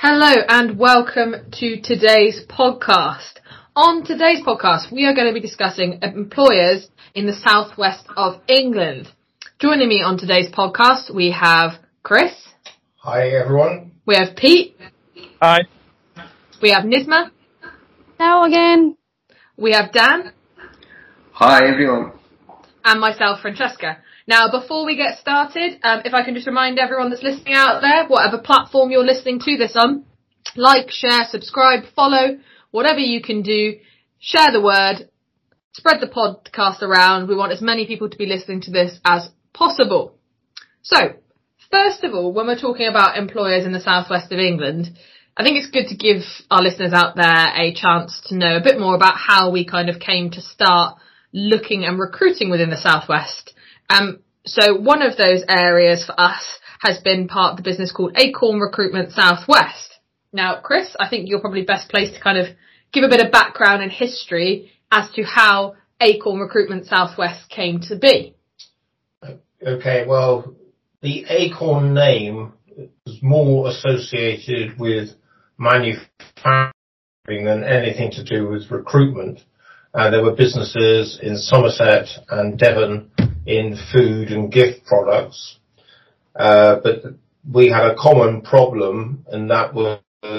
Hello and welcome to today's podcast. On today's podcast, we are going to be discussing employers in the southwest of England. Joining me on today's podcast, we have Chris. Hi everyone. We have Pete. Hi. We have Nisma. Hello again. We have Dan. Hi everyone. And myself, Francesca. Now, before we get started, if I can just remind everyone that's listening out there, whatever platform you're listening to this on, like, share, subscribe, follow, whatever you can do, share the word, spread the podcast around. We want as many people to be listening to this as possible. So, first of all, when we're talking about employers in the southwest of England, I think it's good to give our listeners out there a chance to know a bit more about how we kind of came to start looking and recruiting within the southwest. So one of those areas for us has been part of the business called Acorn Recruitment Southwest. Now, Chris, I think you're probably best placed to kind of give a bit of background and history as to how Acorn Recruitment Southwest came to be. Okay, well, the Acorn name is more associated with manufacturing than anything to do with recruitment. There were businesses in Somerset and Devon in food and gift products, but we had a common problem, and that was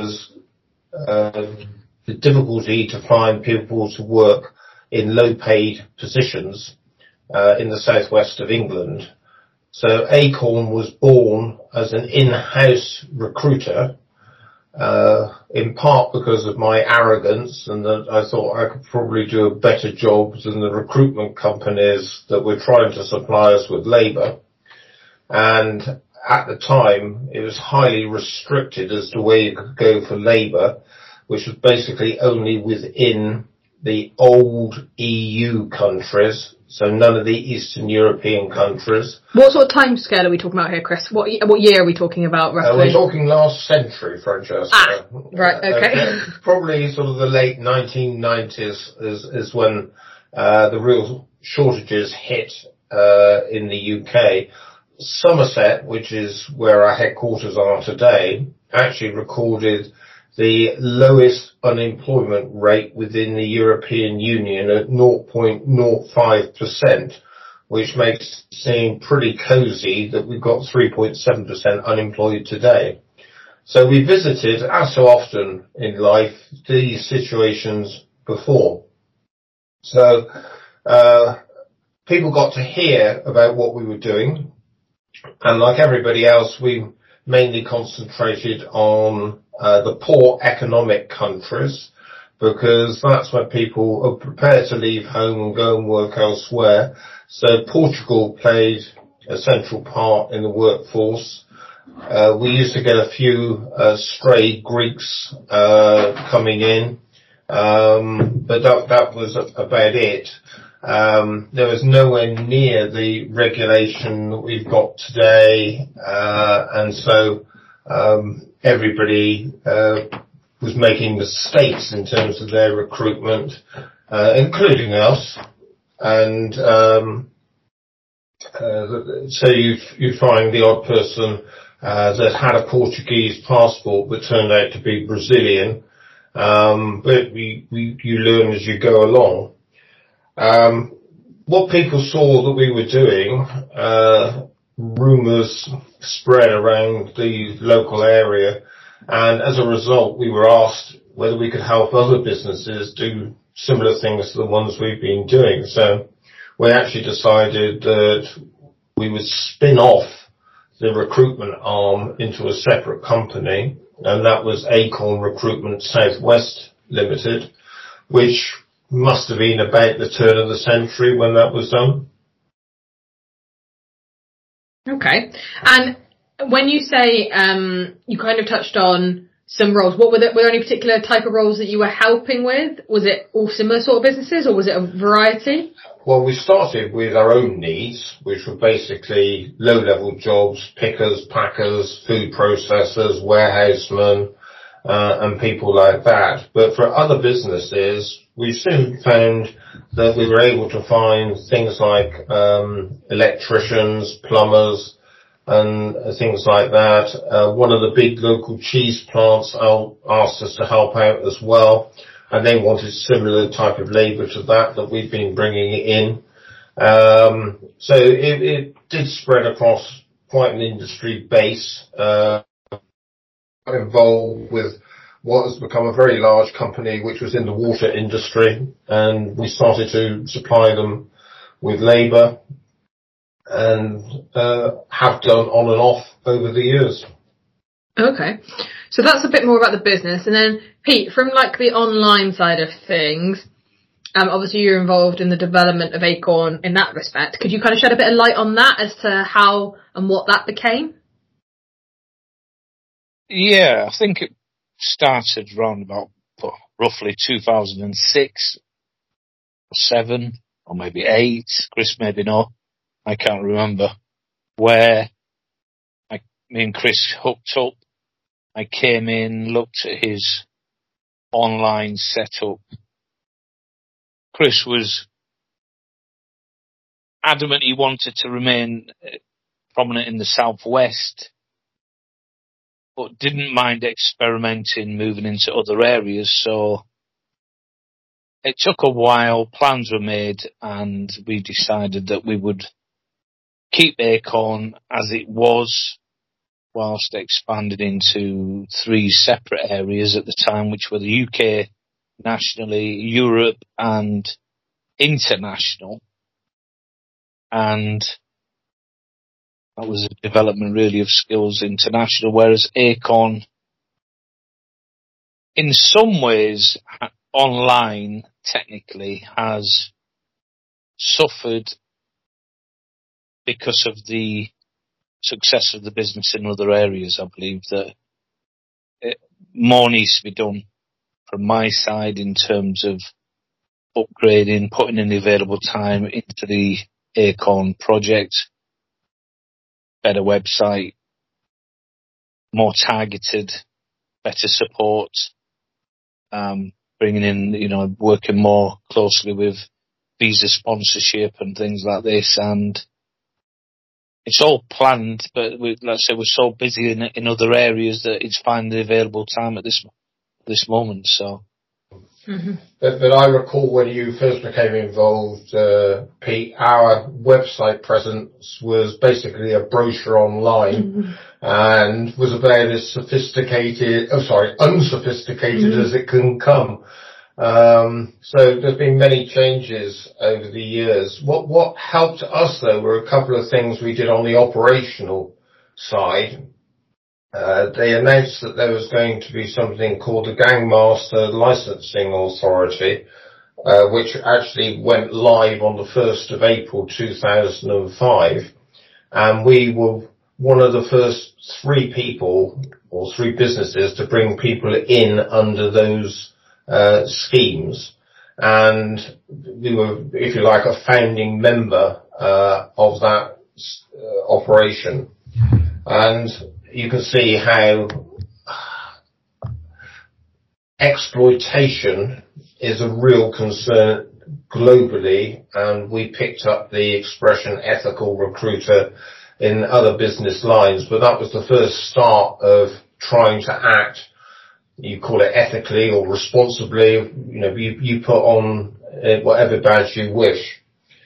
the difficulty to find people to work in low-paid positions in the southwest of England. So Acorn was born as an in-house recruiter, in part because of my arrogance and that I thought I could probably do a better job than the recruitment companies that were trying to supply us with labour. And at the time, it was highly restricted as to where you could go for labour, which was basically only within the old EU countries, so none of the Eastern European countries. What sort of time scale are we talking about here, Chris? What year are we talking about, roughly? We're talking last century, Francesca. Right, okay. Probably sort of the late 1990s is when the real shortages hit in the UK. Somerset, which is where our headquarters are today, actually recorded the lowest unemployment rate within the European Union at 0.05%, which makes it seem pretty cosy that we've got 3.7% unemployed today. So we visited, as so often in life, these situations before. So people got to hear about what we were doing, and like everybody else, we mainly concentrated on the poor economic countries, because that's where people are prepared to leave home and go and work elsewhere. So Portugal played a central part in the workforce. We used to get a few stray Greeks coming in, but that was about it. There was nowhere near the regulation that we've got today, and so everybody was making mistakes in terms of their recruitment, including us. And so you find the odd person that had a Portuguese passport but turned out to be Brazilian. But you learn as you go along. What people saw that we were doing, rumours spread around the local area, and as a result we were asked whether we could help other businesses do similar things to the ones we've been doing. So we actually decided that we would spin off the recruitment arm into a separate company, and that was Acorn Recruitment Southwest Limited, which must have been about the turn of the century when that was done. Okay. And when you say you kind of touched on some roles, were there any particular type of roles that you were helping with? Was it all similar sort of businesses, or was it a variety? Well, we started with our own needs, which were basically low-level jobs, pickers, packers, food processors, warehousemen, and people like that. But for other businesses, we soon found that we were able to find things like electricians, plumbers, and things like that. One of the big local cheese plants asked us to help out as well, and they wanted similar type of labour to that we've been bringing in. So it did spread across quite an industry base, involved with what has become a very large company, which was in the water industry, and we started to supply them with labour and have done on and off over the years. Okay. So that's a bit more about the business. And then, Pete, from like the online side of things, obviously you're involved in the development of Acorn in that respect. Could you kind of shed a bit of light on that as to how and what that became? Yeah, I think it started around about roughly 2006 or 7 or maybe 8. Chris maybe not. I can't remember. Where me and Chris hooked up. I came in, looked at his online setup. Chris was adamant he wanted to remain prominent in the Southwest, but didn't mind experimenting, moving into other areas. So it took a while, plans were made, and we decided that we would keep Acorn as it was, whilst expanded into 3 separate areas at the time, which were the UK, nationally, Europe, and international. And that was a development really of skills international, whereas Acorn, in some ways, online, technically, has suffered because of the success of the business in other areas. I believe that more needs to be done from my side in terms of upgrading, putting in the available time into the Acorn project, better website, more targeted, better support, bringing in, working more closely with visa sponsorship and things like this. And it's all planned, but we're so busy in other areas that it's finding the available time at this moment. So, but I recall when you first became involved, Pete, our website presence was basically a brochure online, and was about as unsophisticated as it can come. So there's been many changes over the years. What helped us though were a couple of things we did on the operational side. They announced that there was going to be something called the Gangmaster Licensing Authority, which actually went live on the 1st of April 2005. And we were one of the first 3 people or 3 businesses to bring people in under those schemes, and we were, if you like, a founding member of that operation. And you can see how exploitation is a real concern globally, and we picked up the expression ethical recruiter in other business lines, but that was the first start of trying to act, you call it ethically or responsibly, you put on whatever badge you wish.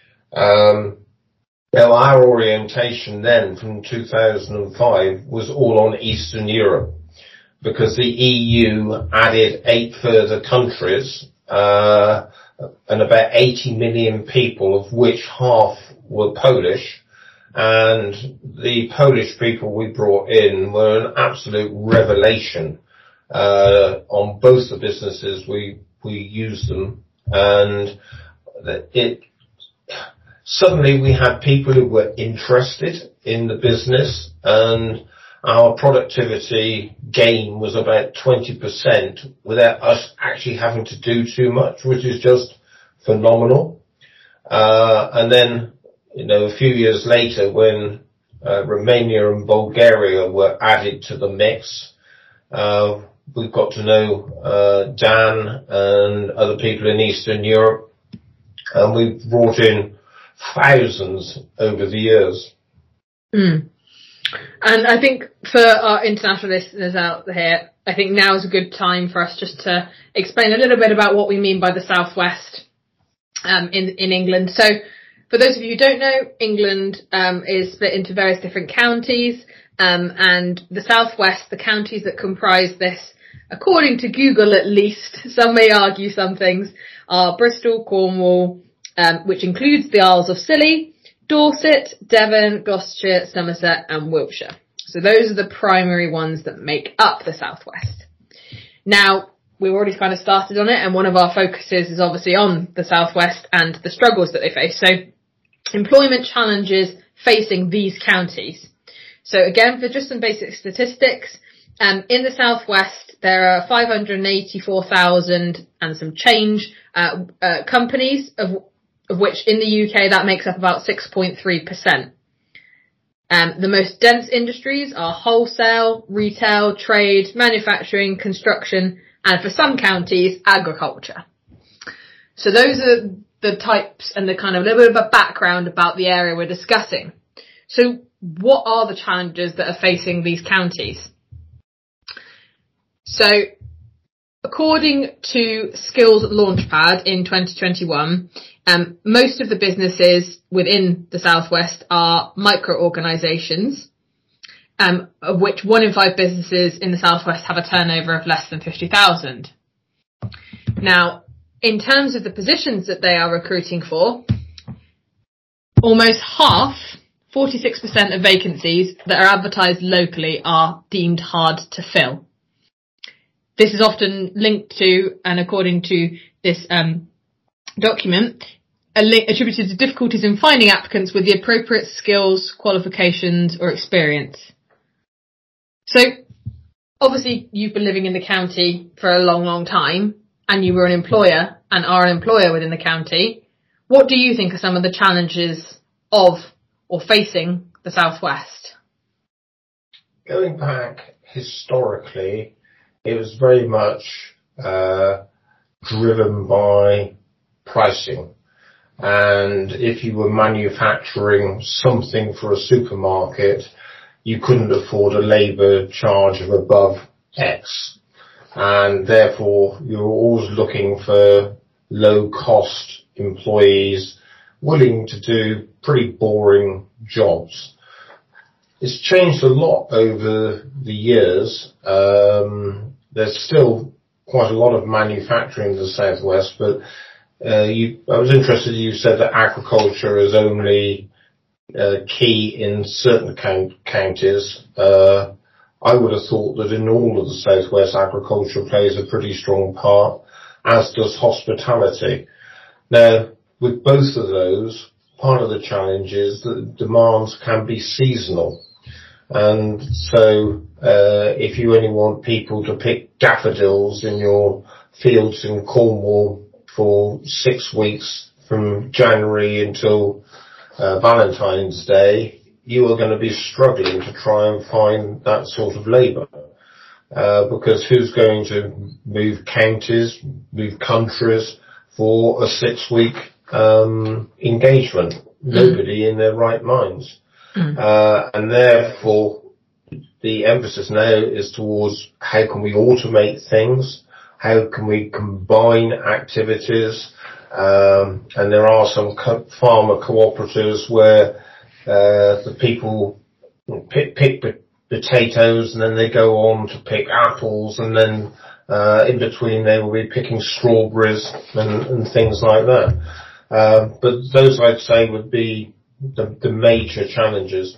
Now our orientation then from 2005 was all on Eastern Europe, because the EU added 8 further countries, and about 80 million people, of which half were Polish. And the Polish people we brought in were an absolute revelation. On both the businesses we used them, and suddenly we had people who were interested in the business, and our productivity gain was about 20% without us actually having to do too much, which is just phenomenal. And then, a few years later, when Romania and Bulgaria were added to the mix, we've got to know Dan and other people in Eastern Europe, and we've brought in thousands over the years. And I think for our international listeners out here, I think now is a good time for us just to explain a little bit about what we mean by the Southwest in England. So for those of you who don't know, England is split into various different counties, and the Southwest, the counties that comprise this, according to Google at least, some may argue some things, are Bristol, Cornwall, which includes the Isles of Scilly, Dorset, Devon, Gloucestershire, Somerset and Wiltshire. So those are the primary ones that make up the Southwest. Now, we've already kind of started on it, and one of our focuses is obviously on the Southwest and the struggles that they face. So employment challenges facing these counties. So again, for just some basic statistics, in the Southwest, there are 584,000 and some change companies, of which in the UK that makes up about 6.3%. The most dense industries are wholesale, retail, trade, manufacturing, construction, and for some counties, agriculture. So those are the types and the kind of little bit of a background about the area we're discussing. So what are the challenges that are facing these counties? So according to Skills Launchpad in 2021, most of the businesses within the Southwest are micro-organisations, of which 1 in 5 businesses in the Southwest have a turnover of less than 50,000. Now, in terms of the positions that they are recruiting for, almost half, 46% of vacancies that are advertised locally are deemed hard to fill. This is often linked to, and according to this document, attributed to difficulties in finding applicants with the appropriate skills, qualifications or experience. So, obviously you've been living in the county for a long, long time, and you were an employer and are an employer within the county. What do you think are some of the challenges of or facing the Southwest? Going back historically, it was very much driven by pricing. And if you were manufacturing something for a supermarket, you couldn't afford a labour charge of above X. And therefore, you were always looking for low-cost employees willing to do pretty boring jobs. It's changed a lot over the years. There's still quite a lot of manufacturing in the Southwest, but I was interested, you said that agriculture is only key in certain counties. I would have thought that in all of the Southwest, agriculture plays a pretty strong part, as does hospitality. Now, with both of those, part of the challenge is that demands can be seasonal. And so, if you only want people to pick daffodils in your fields in Cornwall for 6 weeks from January until Valentine's Day, you are going to be struggling to try and find that sort of labour. Because who's going to move counties, move countries for a 6-week engagement? Nobody in their right minds. And therefore, the emphasis now is towards how can we automate things, how can we combine activities, and there are some farmer cooperatives where the people pick potatoes and then they go on to pick apples, and then in between they will be picking strawberries and things like that. But those, I'd say, would be the major challenges.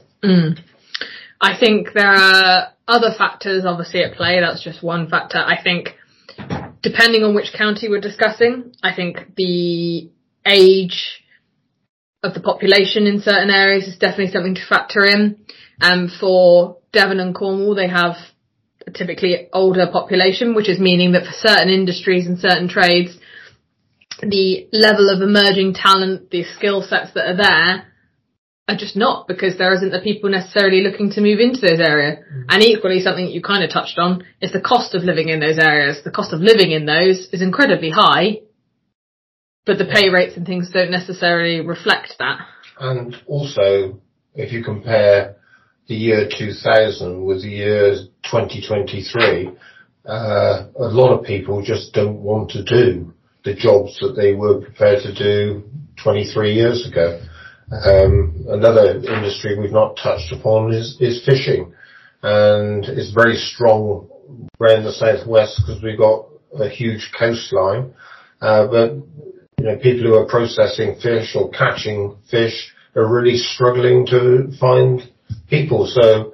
I think there are other factors obviously at play. That's just one factor. I think depending on which county we're discussing, I think the age of the population in certain areas is definitely something to factor in. For Devon and Cornwall, they have a typically older population, which is meaning that for certain industries and certain trades, the level of emerging talent, the skill sets that are there, are just not, because there isn't the people necessarily looking to move into those areas. And equally, something that you kind of touched on is the cost of living in those areas. The cost of living in those is incredibly high, but the pay rates and things don't necessarily reflect that. And also, if you compare the year 2000 with the year 2023, a lot of people just don't want to do the jobs that they were prepared to do 23 years ago. Another industry we've not touched upon is fishing, and it's very strong around the southwest because we've got a huge coastline. But people who are processing fish or catching fish are really struggling to find people. So,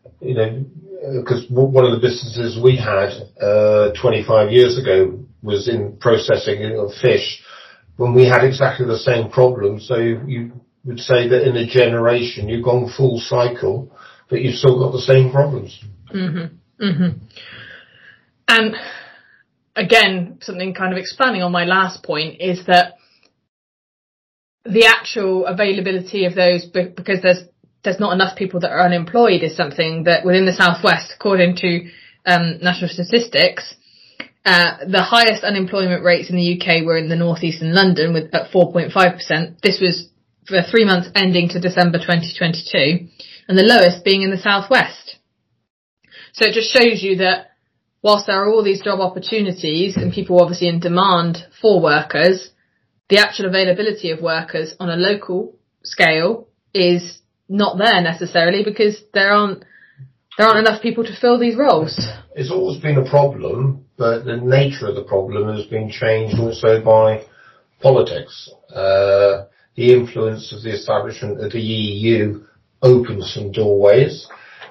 because one of the businesses we had 25 years ago was in processing of fish, when we had exactly the same problem. So you would say that in a generation you've gone full cycle, but you've still got the same problems. Mm-hmm. Mm-hmm. And again, something kind of expanding on my last point is that the actual availability of those, because there's not enough people that are unemployed, is something that within the Southwest, according to national statistics, the highest unemployment rates in the UK were in the North East and London at 4.5%. This was for 3 months ending to December 2022, and the lowest being in the Southwest. So it just shows you that whilst there are all these job opportunities and people obviously in demand for workers, the actual availability of workers on a local scale is not there necessarily because there aren't enough people to fill these roles. It's always been a problem, but the nature of the problem has been changed also by politics. The influence of the establishment of the EU opened some doorways,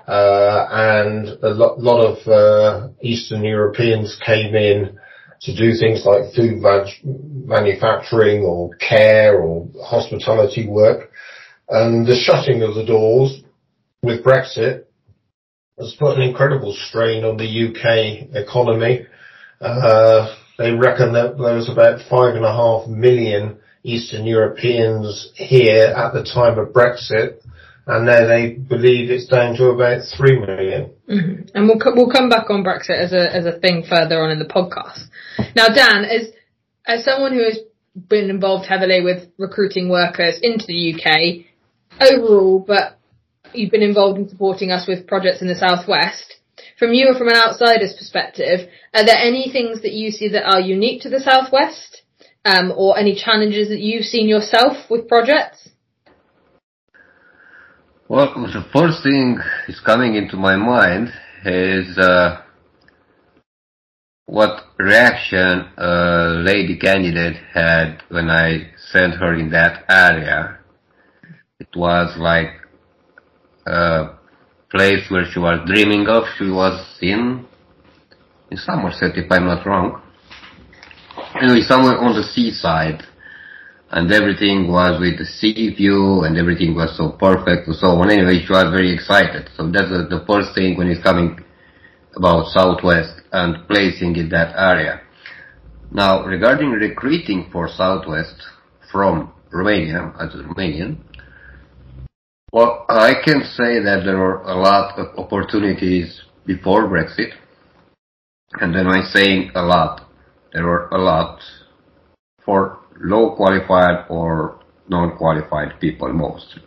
and a lot of Eastern Europeans came in to do things like food manufacturing or care or hospitality work. And the shutting of the doors with Brexit has put an incredible strain on the UK economy. They reckon that there was about 5.5 million Eastern Europeans here at the time of Brexit, and now they believe it's down to about 3 million. Mm-hmm. And we'll come back on Brexit as a thing further on in the podcast. Now, Dan, as someone who has been involved heavily with recruiting workers into the UK overall, but you've been involved in supporting us with projects in the Southwest. From you or from an outsider's perspective, are there any things that you see that are unique to the Southwest, or any challenges that you've seen yourself with projects? Well, the first thing is coming into my mind is what reaction a lady candidate had when I sent her in that area. It was like a place where she was dreaming of. She was in Somerset, if I'm not wrong. Anyway, somewhere on the seaside. And everything was with the sea view, and everything was so perfect and so on. Anyway, she was very excited. So that's the first thing when it's coming about Southwest and placing in that area. Now, regarding recruiting for Southwest from Romania, as a Romanian, well, I can say that there were a lot of opportunities before Brexit. And then I'm saying a lot. There were a lot for low qualified or non-qualified people mostly.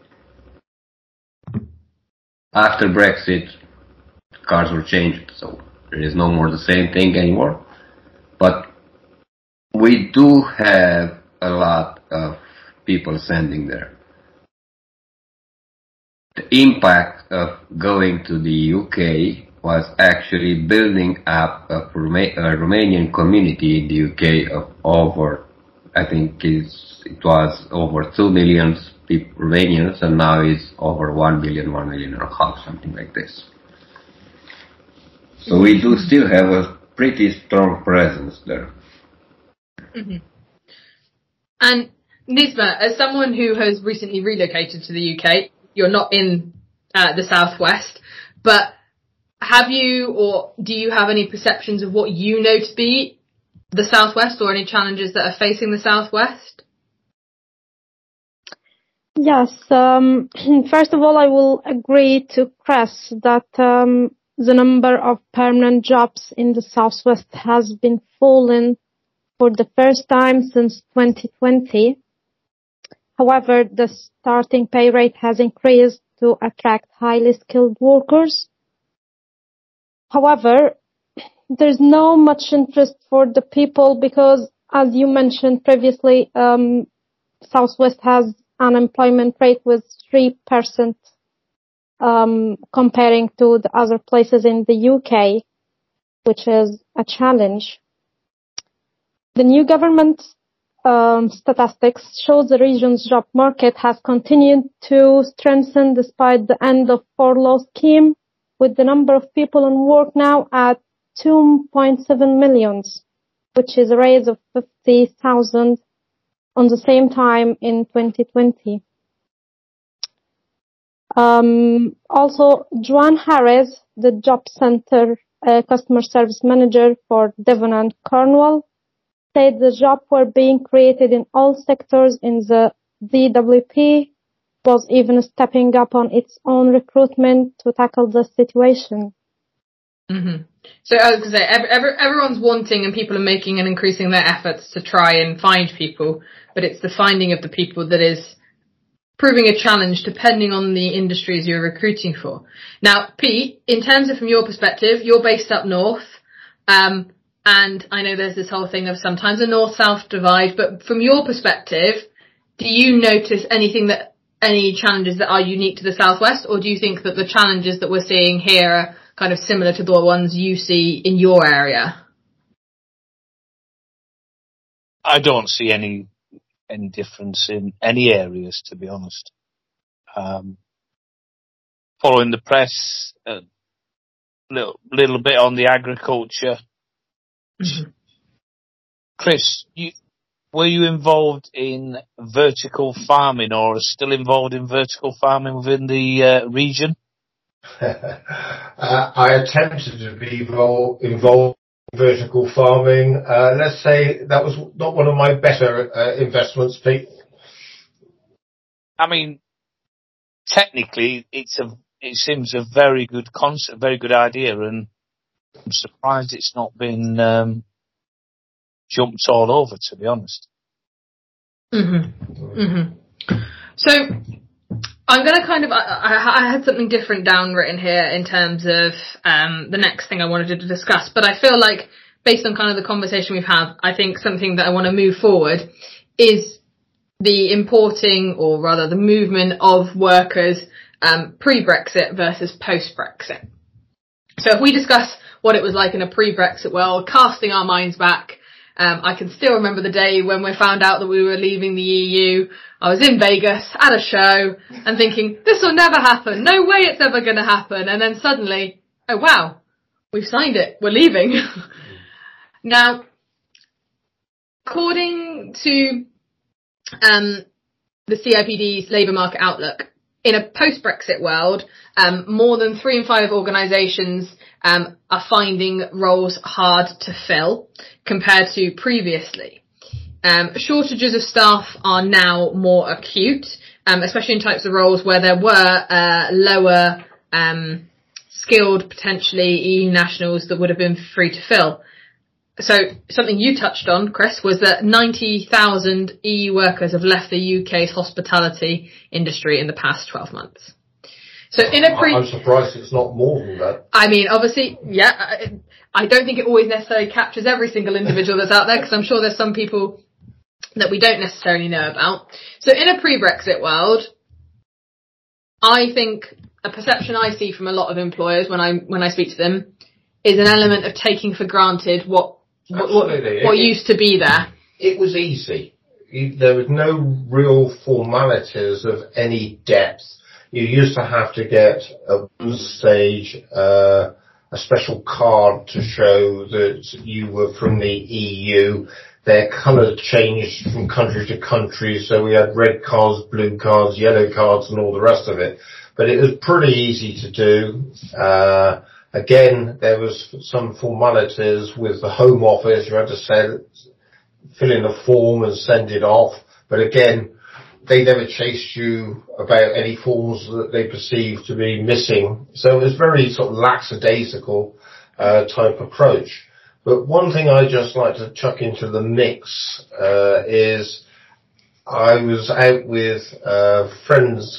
After Brexit, cards were changed, so there is no more the same thing anymore. But we do have a lot of people sending there. The impact of going to the UK was actually building up a Romanian community in the UK of over, I think it was over 2 million Romanians, and now it's over 1 million and a half, something like this. So we do still have a pretty strong presence there. Mm-hmm. And Nisma, as someone who has recently relocated to the UK, you're not in the Southwest, but have you or do you have any perceptions of what you know to be the Southwest, or any challenges that are facing the Southwest? Yes. First of all, I will agree to Chris that the number of permanent jobs in the Southwest has been falling for the first time since 2020. However, the starting pay rate has increased to attract highly skilled workers. However, there's no much interest for the people because, as you mentioned previously, Southwest has unemployment rate with 3%, comparing to the other places in the UK, which is a challenge. The new government statistics shows the region's job market has continued to strengthen despite the end of furlough scheme, with the number of people in work now at 2.7 million, which is a rise of 50,000 on the same time in 2020. Also, Joanne Harris, the job center customer service manager for Devon and Cornwall, said the jobs were being created in all sectors in the DWP, was even stepping up on its own recruitment to tackle the situation. Mm-hmm. So I was going to say, everyone's wanting and people are making and increasing their efforts to try and find people, but it's the finding of the people that is proving a challenge depending on the industries you're recruiting for. Now, Pete, in terms of from your perspective, you're based up north, and I know there's this whole thing of sometimes a north-south divide, but from your perspective, do you notice any challenges that are unique to the southwest, or do you think that the challenges that we're seeing here are kind of similar to the ones you see in your area? I don't see any difference in any areas, to be honest. Following the press, a little bit on the agriculture. Mm-hmm. Chris, were you involved in vertical farming or are still involved in vertical farming within the region? I attempted to be involved in vertical farming. Let's say that was not one of my better investments, Pete. I mean, technically, it seems a very good concept, very good idea, and I'm surprised it's not been jumped all over, to be honest. Mm-hmm. Mm-hmm. So I'm going to I had something different down written here in terms of the next thing I wanted to discuss, but I feel like based on kind of the conversation we've had, I think something that I want to move forward is the importing, or rather the movement of workers pre-Brexit versus post-Brexit. So if we discuss what it was like in a pre-Brexit world, casting our minds back, I can still remember the day when we found out that we were leaving the EU. I was in Vegas at a show and thinking, this will never happen. No way it's ever going to happen. And then suddenly, oh wow, we've signed it. We're leaving. Now, according to the CIPD's labour market outlook, in a post-Brexit world, more than 3 in 5 organisations are finding roles hard to fill compared to previously. Shortages of staff are now more acute, especially in types of roles where there were lower skilled, potentially EU nationals that would have been free to fill. So something you touched on, Chris, was that 90,000 EU workers have left the UK's hospitality industry in the past 12 months. So I'm surprised it's not more than that. I mean, obviously, yeah, I don't think it always necessarily captures every single individual that's out there, because I'm sure there's some people that we don't necessarily know about. So in a pre-Brexit world, I think a perception I see from a lot of employers when I speak to them is an element of taking for granted what used to be there. It was easy. There was no real formalities of any depth. You used to have to get at one stage a special card to show that you were from the EU. Their colour changed from country to country, so we had red cards, blue cards, yellow cards, and all the rest of it. But it was pretty easy to do. Again, there was some formalities with the Home Office. You had to fill in a form and send it off. But again, they never chased you about any forms that they perceived to be missing. So it was very sort of lackadaisical type approach. But one thing I just like to chuck into the mix is I was out with friends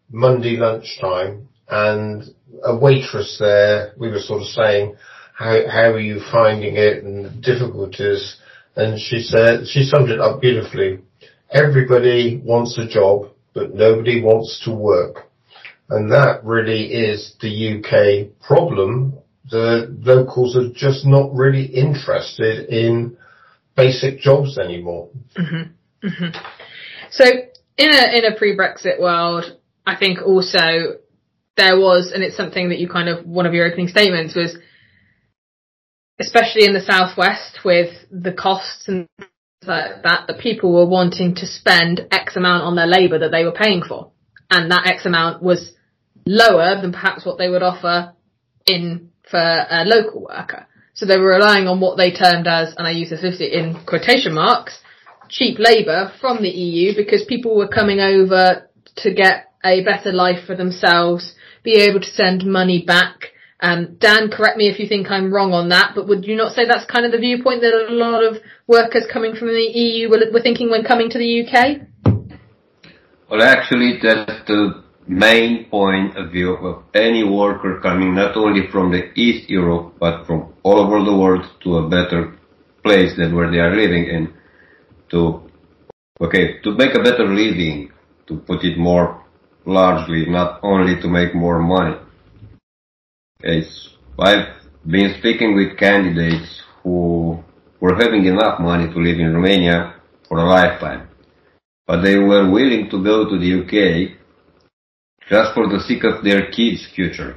Monday lunchtime, and a waitress there, we were sort of saying, how are you finding it and the difficulties? And she summed it up beautifully. Everybody wants a job, but nobody wants to work. And that really is the UK problem. The locals are just not really interested in basic jobs anymore. Mm-hmm. Mm-hmm. So in a pre-Brexit world, I think also there was, and it's something that you kind of, one of your opening statements was, especially in the southwest with the costs and that people were wanting to spend X amount on their labour that they were paying for, and that X amount was lower than perhaps what they would offer for a local worker. So they were relying on what they termed as, and I use this in quotation marks, cheap labour from the EU, because people were coming over to get a better life for themselves, be able to send money back. Dan, correct me if you think I'm wrong on that, but would you not say that's kind of the viewpoint that a lot of workers coming from the EU were thinking when coming to the UK? Well, actually, that's the main point of view of any worker coming not only from the East Europe, but from all over the world to a better place than where they are living in, to make a better living, to put it more largely, not only to make more money. I've been speaking with candidates who were having enough money to live in Romania for a lifetime, but they were willing to go to the UK just for the sake of their kids' future.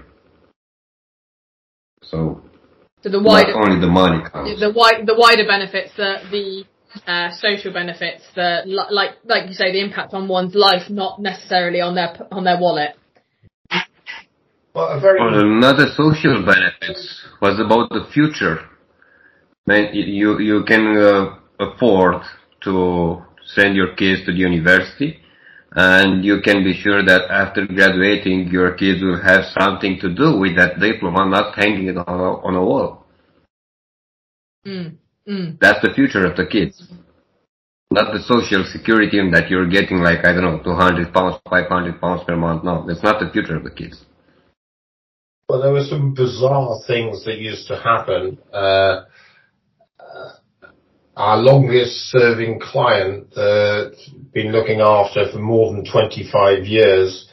So the wider, not only the money counts. The wider benefits, the social benefits, like you say, the impact on one's life, not necessarily on their wallet. Well, not the social benefits, was about the future. You can afford to send your kids to the university, and you can be sure that after graduating, your kids will have something to do with that diploma, not hanging it on a wall. That's the future of the kids. Not the social security that you're getting, like, I don't know, £200, £500 per month. No, that's not the future of the kids. Well, there were some bizarre things that used to happen. Our longest serving client, been looking after for more than 25 years,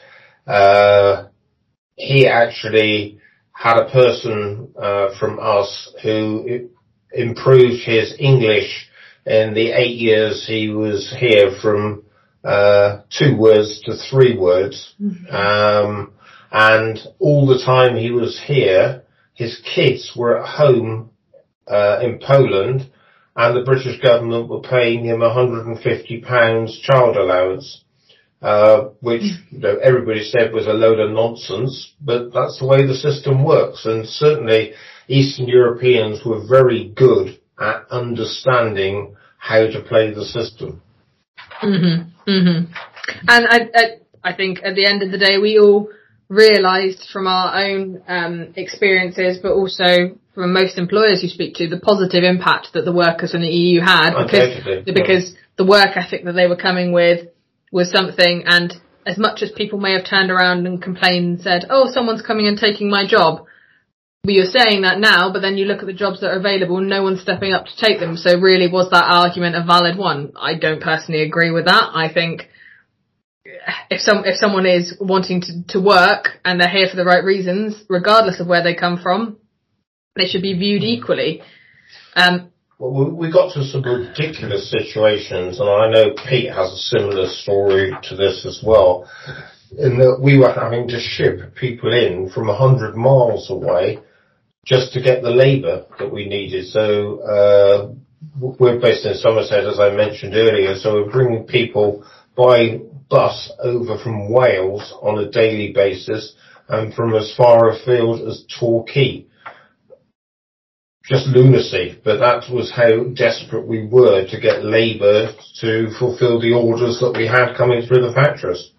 he actually had a person from us who improved his English in the 8 years he was here from 2 words to 3 words. And all the time he was here, his kids were at home in Poland, and the British government were paying him £150 child allowance, which everybody said was a load of nonsense, but that's the way the system works. And certainly Eastern Europeans were very good at understanding how to play the system. And I think at the end of the day, we all realised from our own experiences, but also from most employers you speak to, the positive impact that the workers in the EU had, because the work ethic that they were coming with was something. And as much as people may have turned around and complained and said, oh, someone's coming and taking my job, well, you're saying that now, but then you look at the jobs that are available, no one's stepping up to take them. So really, was that argument a valid one? I don't personally agree with that. I think if someone is wanting to work and they're here for the right reasons, regardless of where they come from, they should be viewed equally. Well, we got to some ridiculous situations, and I know Pete has a similar story to this as well, in that we were having to ship people in from 100 miles away just to get the labour that we needed. So we're based in Somerset, as I mentioned earlier, so we're bringing people by bus over from Wales on a daily basis and from as far afield as Torquay. Just lunacy, but that was how desperate we were to get labour to fulfil the orders that we had coming through the factories.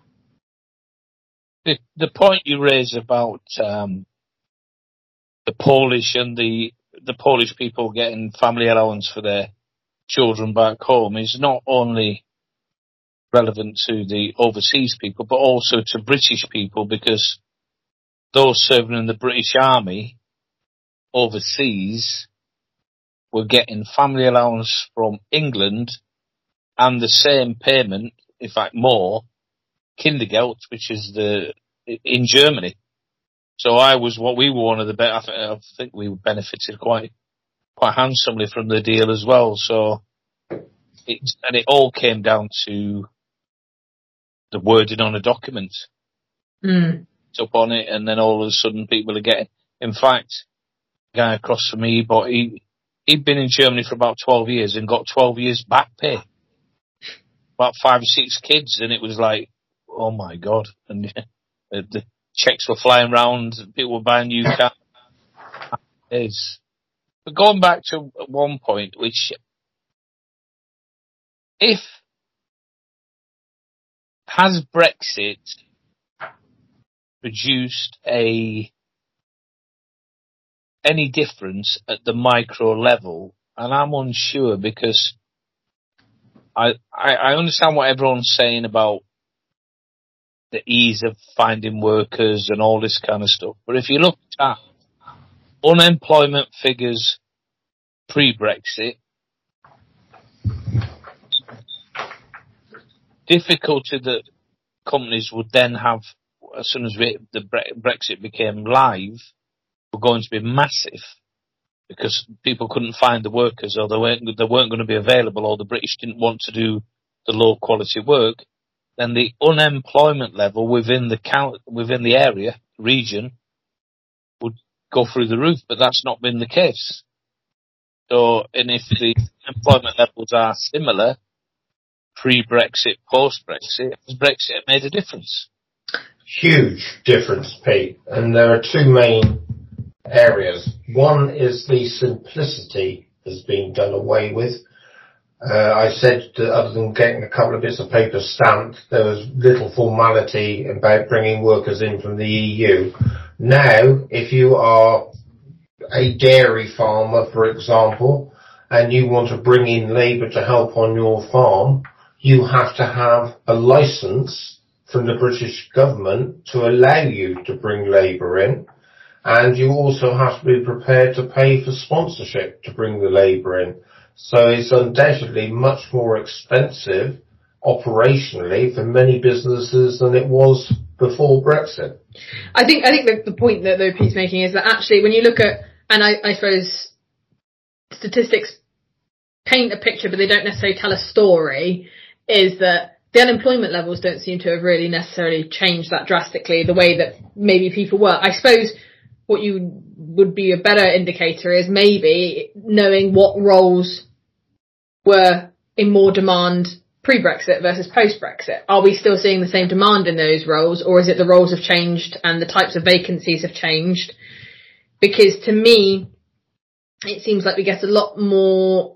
The point you raise about the Polish and the Polish people getting family allowance for their children back home is not only relevant to the overseas people, but also to British people, because those serving in the British Army overseas were getting family allowance from England and the same payment, in fact more, Kindergeld, which is in Germany. So we were one of the better. I think we benefited quite handsomely from the deal as well. So it all came down to the wording on a document. It's up on it, and then all of a sudden people are getting. In fact, the guy across from me, but he'd been in Germany for about 12 years and got 12 years back pay. About 5 or 6 kids, and it was like, oh my God. And the checks were flying around, people were buying new cars. But going back to one point, which, has Brexit produced any difference at the micro level? And I'm unsure, because I understand what everyone's saying about the ease of finding workers and all this kind of stuff. But if you look at unemployment figures pre-Brexit, difficulty that companies would then have as soon as the Brexit became live were going to be massive, because people couldn't find the workers, or they weren't going to be available, or the British didn't want to do the low quality work. Then the unemployment level within the area, region, would go through the roof, but that's not been the case. So, and if the employment levels are similar, pre-Brexit, post-Brexit, has Brexit made a difference? Huge difference, Pete. And there are two main areas. One is the simplicity has been done away with. I said that other than getting a couple of bits of paper stamped, there was little formality about bringing workers in from the EU. Now, if you are a dairy farmer, for example, and you want to bring in labour to help on your farm, you have to have a licence from the British government to allow you to bring labour in. And you also have to be prepared to pay for sponsorship to bring the labour in. So it's undoubtedly much more expensive operationally for many businesses than it was before Brexit. I think the point that though Pete's making is that actually when you look at, and I suppose statistics paint a picture but they don't necessarily tell a story, is that the unemployment levels don't seem to have really necessarily changed that drastically the way that maybe people were. I suppose what you would be a better indicator is maybe knowing what roles were in more demand pre-Brexit versus post-Brexit. Are we still seeing the same demand in those roles, or is it the roles have changed and the types of vacancies have changed? Because to me, it seems like we get a lot more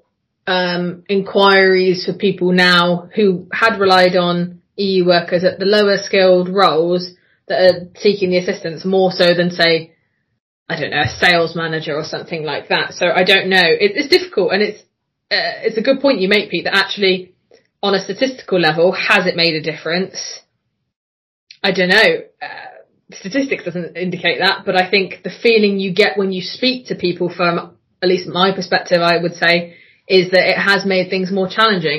inquiries for people now who had relied on EU workers at the lower skilled roles that are seeking the assistance more so than, say, I don't know, a sales manager or something like that. So I don't know. It's difficult, and it's a good point you make, Pete, that actually on a statistical level, has it made a difference? I don't know. Statistics doesn't indicate that, but I think the feeling you get when you speak to people, from at least my perspective, I would say, is that it has made things more challenging,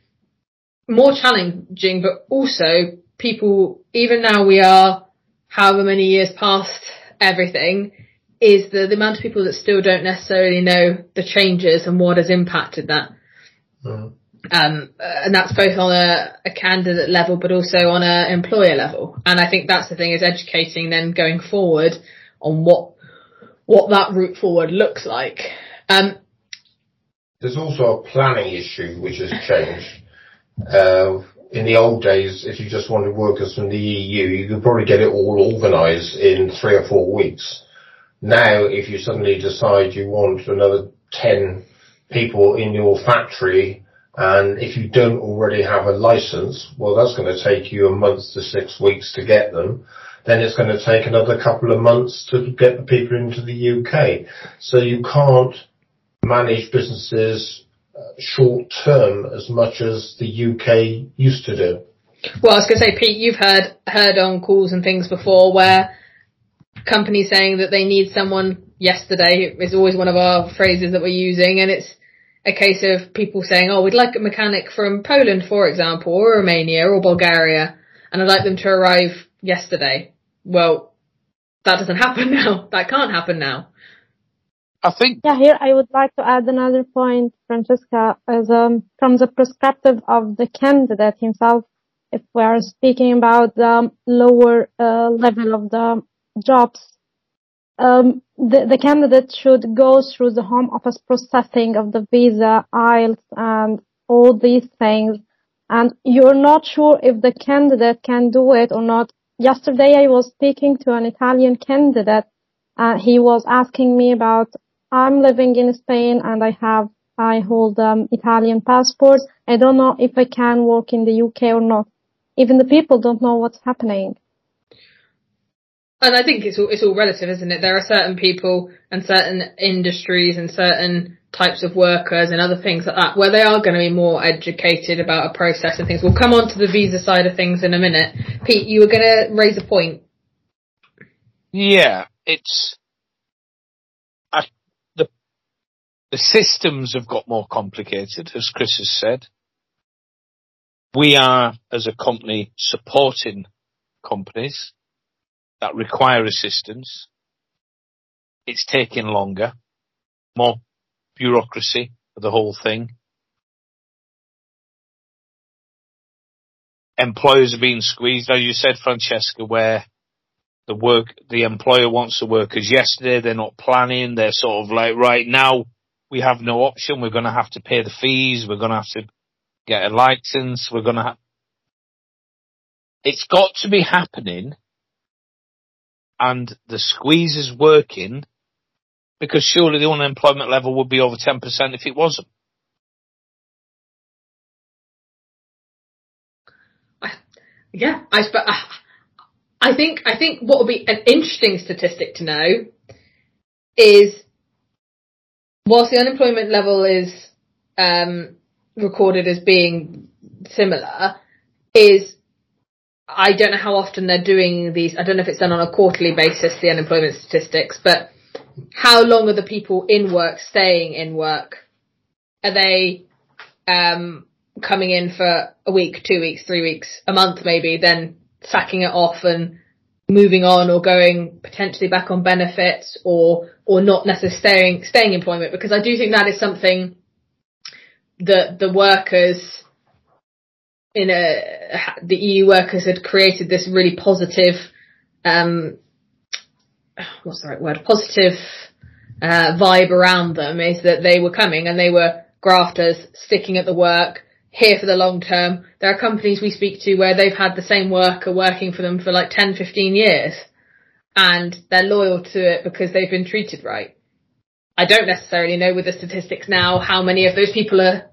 but also people, even now we are however many years past everything, is the amount of people that still don't necessarily know the changes and what has impacted that. Mm. And that's both on a candidate level, but also on a employer level. And I think that's the thing, is educating then going forward on what that route forward looks like. There's also a planning issue which has changed. In the old days, if you just wanted workers from the EU, you could probably get it all organised in 3 or 4 weeks. Now, if you suddenly decide you want another 10 people in your factory, and if you don't already have a licence, well, that's going to take you a month to 6 weeks to get them. Then it's going to take another couple of months to get the people into the UK. So you can't manage businesses short term as much as the UK used to do. Well, I was going to say, Pete, you've heard on calls and things before where companies saying that they need someone yesterday is always one of our phrases that we're using, and it's a case of people saying, oh, we'd like a mechanic from Poland, for example, or Romania or Bulgaria, and I'd like them to arrive yesterday. Well, that doesn't happen now. That can't happen now. I think. Yeah, here I would like to add another point, Francesca, as from the perspective of the candidate himself. If we are speaking about the lower level of the jobs, the candidate should go through the home office processing of the visa, IELTS, and all these things. And you're not sure if the candidate can do it or not. Yesterday I was speaking to an Italian candidate, and he was asking me about, I'm living in Spain and I hold Italian passport. I don't know if I can work in the UK or not. Even the people don't know what's happening. And I think it's all relative, isn't it? There are certain people and certain industries and certain types of workers and other things like that where they are going to be more educated about a process and things. We'll come on to the visa side of things in a minute. Pete, you were going to raise a point. Yeah, it's... The systems have got more complicated, as Chris has said. We are, as a company, supporting companies that require assistance. It's taking longer, more bureaucracy for the whole thing. Employers are being squeezed, as you said, Francesca, where the employer wants the workers yesterday, they're not planning, they're sort of like, right now, we have no option, we're going to have to pay the fees, we're going to have to get a license, it's got to be happening, and the squeeze is working, because surely the unemployment level would be over 10% if it wasn't. Yeah, I think what would be an interesting statistic to know is, whilst the unemployment level is recorded as being similar, is I don't know how often they're doing these. I don't know if it's done on a quarterly basis, the unemployment statistics, but how long are the people in work staying in work? Are they coming in for a week, 2 weeks, 3 weeks, a month maybe, then sacking it off and moving on, or going potentially back on benefits, or not necessarily staying in employment? Because I do think that is something that the workers the EU workers had created this really positive, what's the right word? Positive vibe around them, is that they were coming and they were grafters, sticking at the work, here for the long term. There are companies we speak to where they've had the same worker working for them for like 10, 15 years, and they're loyal to it because they've been treated right. I don't necessarily know with the statistics now how many of those people are,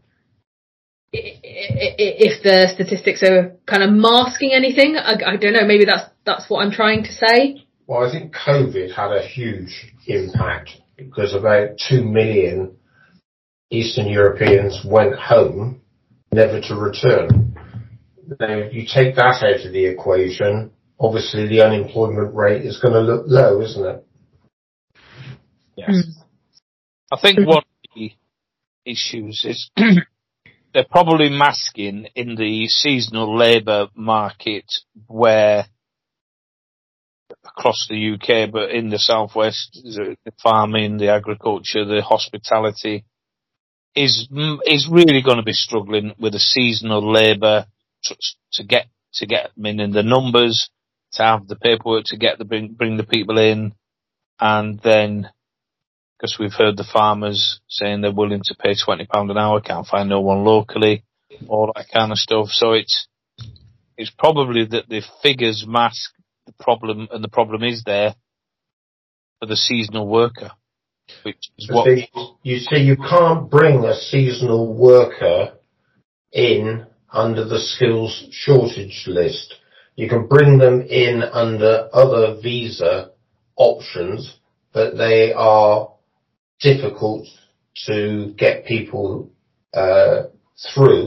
if the statistics are kind of masking anything. I don't know, maybe that's what I'm trying to say. Well, I think COVID had a huge impact because about 2 million Eastern Europeans went home, never to return. Now, you take that out of the equation, obviously the unemployment rate is going to look low, isn't it? Yes. I think one of the issues is they're probably masking in the seasonal labour market, where across the UK, but in the southwest, the farming, the agriculture, the hospitality is really going to be struggling with the seasonal labour to get them in the numbers, to have the paperwork to bring the people in, and then, because we've heard the farmers saying they're willing to pay £20 an hour, can't find no one locally, all that kind of stuff. So it's probably that the figures mask the problem, and the problem is there for the seasonal worker, which is what... You see, you can't bring a seasonal worker in under the skills shortage list. You can bring them in under other visa options, but they are difficult to get people through.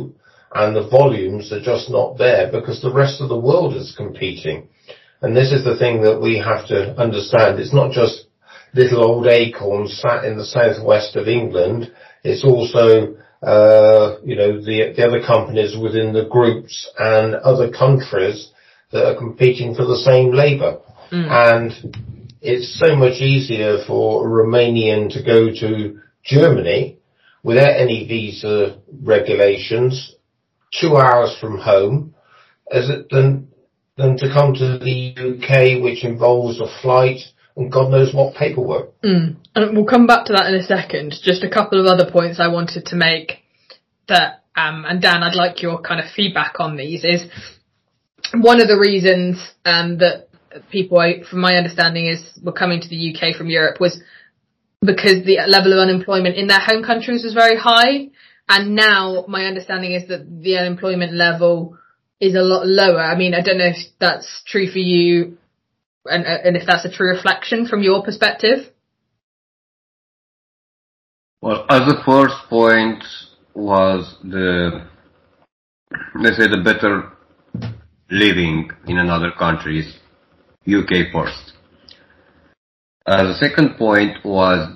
and the volumes are just not there because the rest of the world is competing. And this is the thing that we have to understand. It's not just little old acorns sat in the southwest of England. It's also, the other companies within the groups and other countries that are competing for the same labour. And it's so much easier for a Romanian to go to Germany without any visa regulations, 2 hours from home, than to come to the UK, which involves a flight and God knows what paperwork. And we'll come back to that in a second. Just a couple of other points I wanted to make that, and Dan, I'd like your kind of feedback on these, is one of the reasons that people, from my understanding, were coming to the UK from Europe was because the level of unemployment in their home countries was very high. And now my understanding is that the unemployment level is a lot lower. I mean, I don't know if that's true for you and if that's a true reflection from your perspective. Well, as the first point was the better living in another countries, UK first. The second point was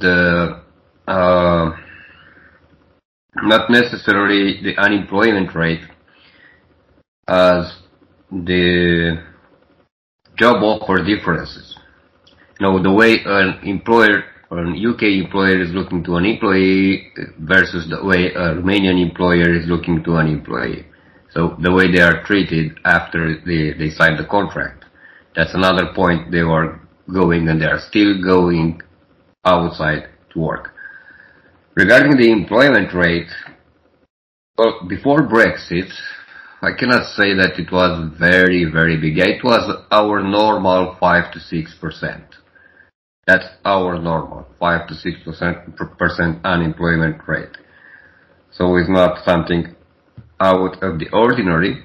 not necessarily the unemployment rate as the job offer differences. The way an UK employer is looking to an employee versus the way a Romanian employer is looking to an employee. So the way they are treated after they sign the contract. That's another point. They were going and they are still going outside to work. Regarding the employment rate, well, before Brexit, I cannot say that it was very, very big. It was our normal 5 to 6%. That's our normal 5 to 6% unemployment rate. So it's not something out of the ordinary.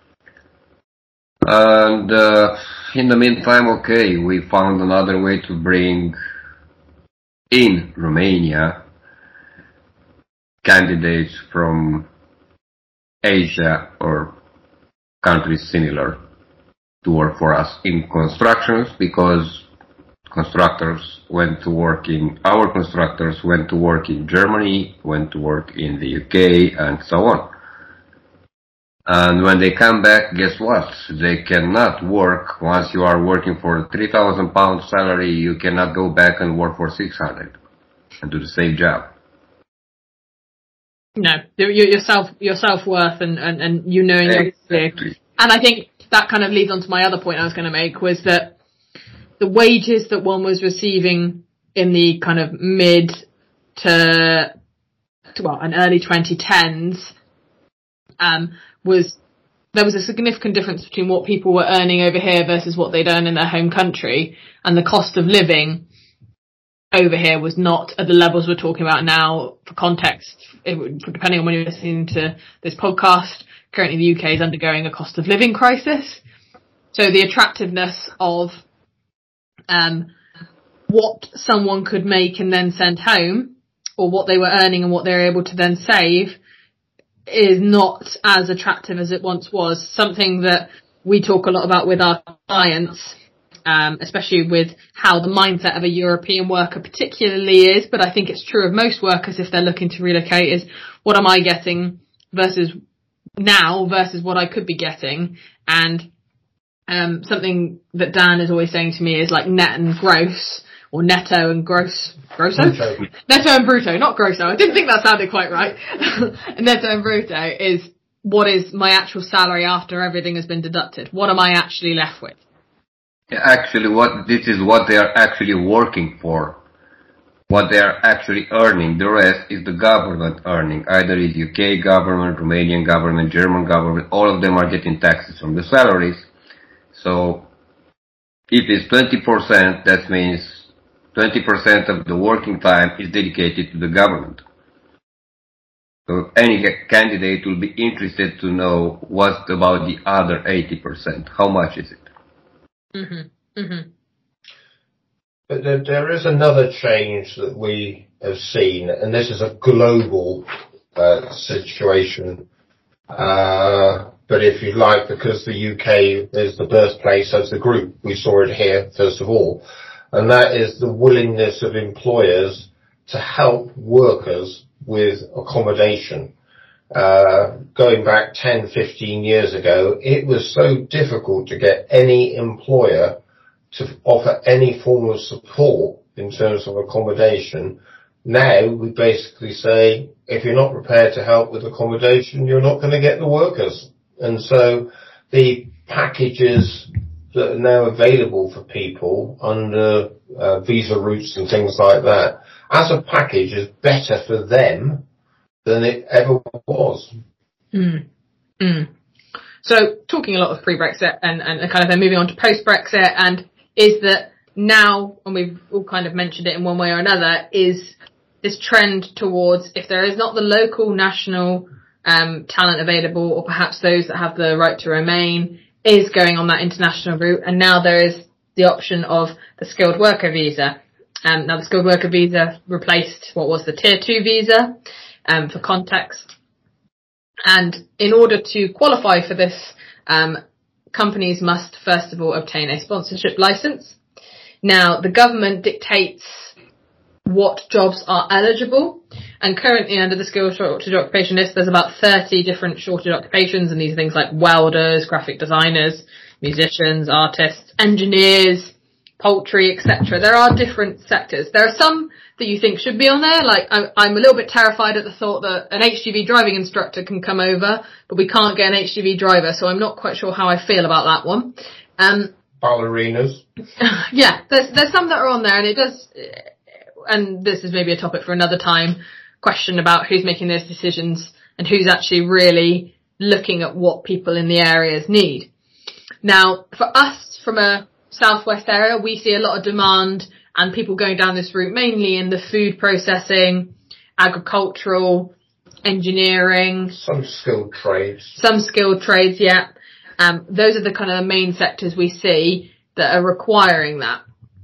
And in the meantime, okay, we found another way to bring in Romania candidates from Asia or countries similar to work for us in constructions, because our constructors went to work in Germany, went to work in the UK, and so on. And when they come back, guess what? They cannot work. Once you are working for a £3,000 salary, you cannot go back and work for 600 and do the same job. No, your self-worth and you knowing Exactly. And I think that kind of leads on to my other point I was going to make, was that the wages that one was receiving in the kind of mid to and early 2010s, there was a significant difference between what people were earning over here versus what they'd earn in their home country, and the cost of living over here was not at the levels we're talking about now. For context, depending on when you're listening to this podcast, currently the UK is undergoing a cost of living crisis. So the attractiveness of what someone could make and then send home, or what they were earning and what they were able to then save, is not as attractive as it once was. Something that we talk a lot about with our clients, especially with how the mindset of a European worker particularly is, but I think it's true of most workers if they're looking to relocate, is what am I getting versus now versus what I could be getting. And something that Dan is always saying to me is like net and gross, or netto and grosso? Netto and brutto, not grosso. I didn't think that sounded quite right. Netto and brutto is what is my actual salary after everything has been deducted. What am I actually left with? Actually, this is what they are actually working for. What they are actually earning. The rest is the government earning. Either it's UK government, Romanian government, German government. All of them are getting taxes from the salaries. So if it's 20%, that means 20% of the working time is dedicated to the government. So any candidate will be interested to know what about the other 80%. How much is it? Mm-hmm. Mm-hmm. But there is another change that we have seen, and this is a global situation But if you like, because the UK is the birthplace of the group, we saw it here first of all, and that is the willingness of employers to help workers with accommodation. Going back 10, 15 years ago, it was so difficult to get any employer to offer any form of support in terms of accommodation. Now we basically say, if you're not prepared to help with accommodation, you're not going to get the workers. And so the packages that are now available for people under visa routes and things like that, as a package, is better for them than it ever was. So talking a lot of pre-Brexit and kind of then moving on to post-Brexit, and is that now, and we've all kind of mentioned it in one way or another, is this trend towards, if there is not the local national talent available, or perhaps those that have the right to remain, is going on that international route, and now there is the option of the skilled worker visa. Now the skilled worker visa replaced what was the Tier 2 visa, for context. And in order to qualify for this, companies must first of all obtain a sponsorship license. Now the government dictates what jobs are eligible, and currently under the skilled shortage occupation list there's about 30 different shortage occupations, and these are things like welders, graphic designers, musicians, artists, engineers, poultry, etc. There are different sectors. There are some that you think should be on there, like I'm a little bit terrified at the thought that an HGV driving instructor can come over, but we can't get an HGV driver, so I'm not quite sure how I feel about that one. Ballerinas. Yeah, there's some that are on there, and it does, and this is maybe a topic for another time, question about who's making those decisions and who's actually really looking at what people in the areas need. Now, for us, from a southwest area, we see a lot of demand and people going down this route mainly in the food processing, agricultural, engineering. Some skilled trades. Yeah. Those are the kind of the main sectors we see that are requiring that.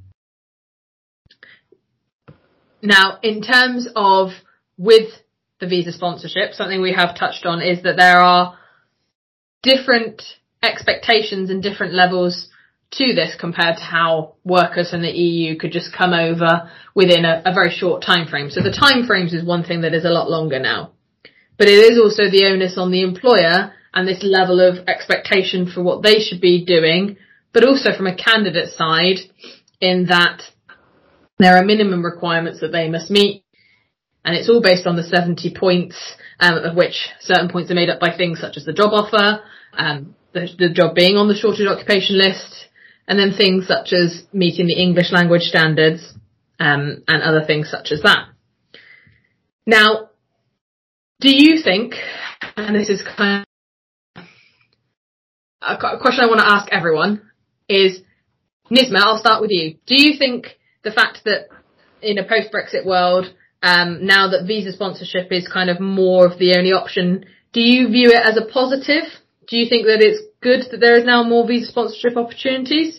Now, in terms of with the visa sponsorship, something we have touched on is that there are different expectations and different levels to this compared to how workers from the EU could just come over within a very short time frame. So the time frames is one thing that is a lot longer now. But it is also the onus on the employer and this level of expectation for what they should be doing, but also from a candidate side in that there are minimum requirements that they must meet, and it's all based on the 70 points, of which certain points are made up by things such as the job offer, the job being on the shortage occupation list, and then things such as meeting the English language standards, and other things such as that. Now, do you think, and this is kind of a question I want to ask everyone, is, Nisma, I'll start with you. Do you think the fact that in a post-Brexit world, now that visa sponsorship is kind of more of the only option, do you view it as a positive? Do you think that it's good that there is now more visa sponsorship opportunities?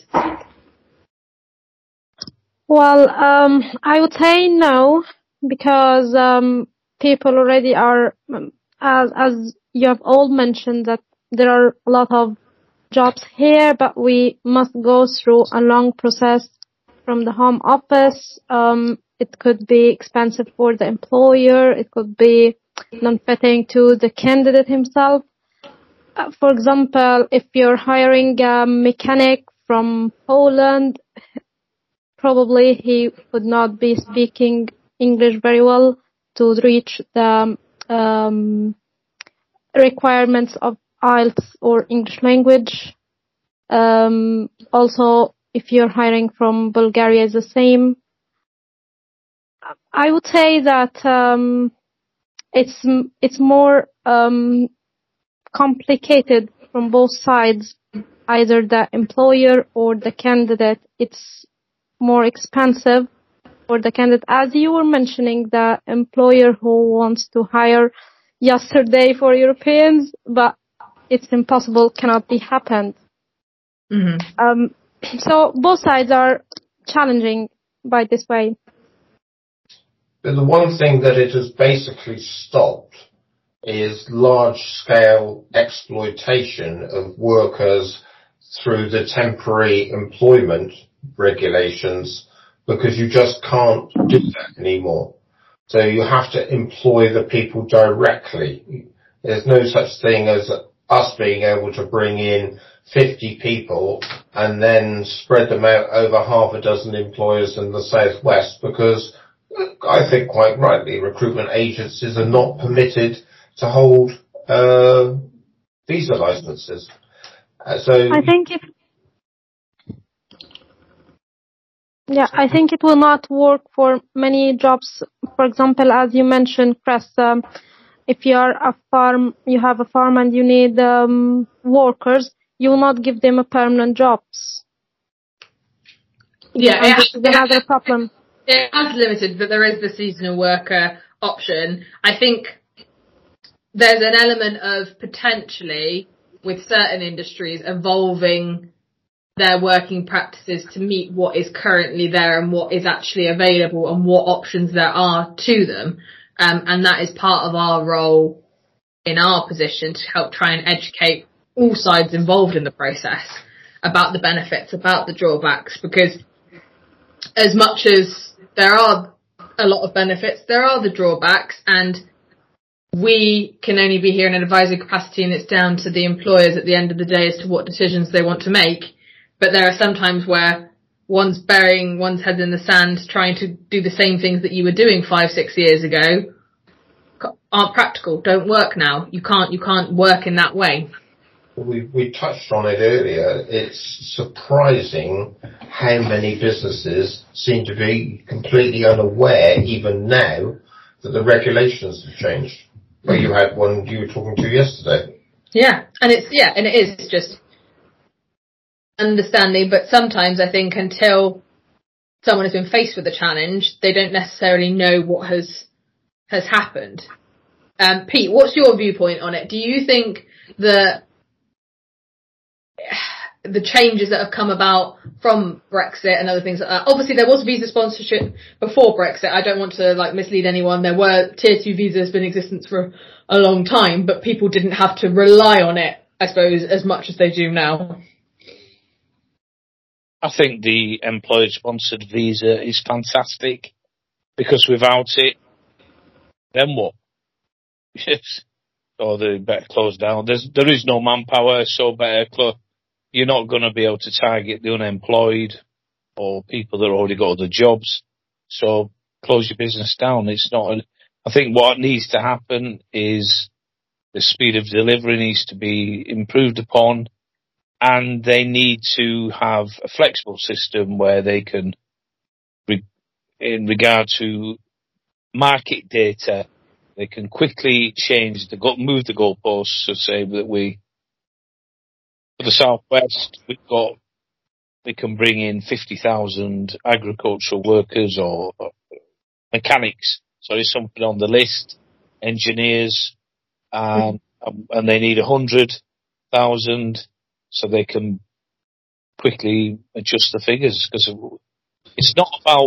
Well, I would say no, because people already are, as you have all mentioned, that there are a lot of jobs here, but we must go through a long process from the home office. It could be expensive for the employer. It could be non-fitting to the candidate himself. For example, if you're hiring a mechanic from Poland, probably he would not be speaking English very well to reach the requirements of IELTS or English language. Also, if you're hiring from Bulgaria, it's the same. I would say that it's more complicated from both sides, either the employer or the candidate. It's more expensive for the candidate. As you were mentioning, the employer who wants to hire yesterday for Europeans, but it's impossible, cannot be happened. Mm-hmm. So both sides are challenging by this way. But the one thing that it has basically stopped is large-scale exploitation of workers through the temporary employment regulations, because you just can't do that anymore. So you have to employ the people directly. There's no such thing as us being able to bring in 50 people and then spread them out over half a dozen employers in the Southwest, because I think quite rightly recruitment agencies are not permitted to hold visa licenses. So I think it will not work for many jobs. For example, as you mentioned, Chris, if you have a farm and you need workers, you will not give them a permanent jobs. Yeah, and this is another problem. It has limited, but there is the seasonal worker option. I think there's an element of potentially, with certain industries, evolving their working practices to meet what is currently there and what is actually available and what options there are to them. And that is part of our role in our position to help try and educate all sides involved in the process about the benefits, about the drawbacks, because as much as there are a lot of benefits, there are the drawbacks, and we can only be here in an advisory capacity, and it's down to the employers at the end of the day as to what decisions they want to make. But there are some times where one's burying one's head in the sand trying to do the same things that you were doing 5-6 years ago aren't practical, don't work now. You can't work in that way. We touched on it earlier. It's surprising how many businesses seem to be completely unaware, even now, that the regulations have changed. Well, you had one you were talking to yesterday. Yeah, and it is just understanding, but sometimes I think until someone has been faced with a challenge, they don't necessarily know what has happened. Pete, what's your viewpoint on it? Do you think that the changes that have come about from Brexit and other things like that, obviously there was visa sponsorship before Brexit, I don't want to mislead anyone, there were tier 2 visas been in existence for a long time, but people didn't have to rely on it, I suppose, as much as they do now. I think the employer-sponsored visa is fantastic, because without it, then what? Or they better close down. There is no manpower, so better you're not going to be able to target the unemployed or people that already got other jobs. So close your business down. It's not. I think what needs to happen is the speed of delivery needs to be improved upon, and they need to have a flexible system where they can, in regard to market data, they can quickly move the goalposts. So say that for the Southwest, they can bring in 50,000 agricultural workers or mechanics. So there's something on the list, engineers, and they need 100,000, so they can quickly adjust the figures, because it's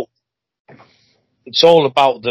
all about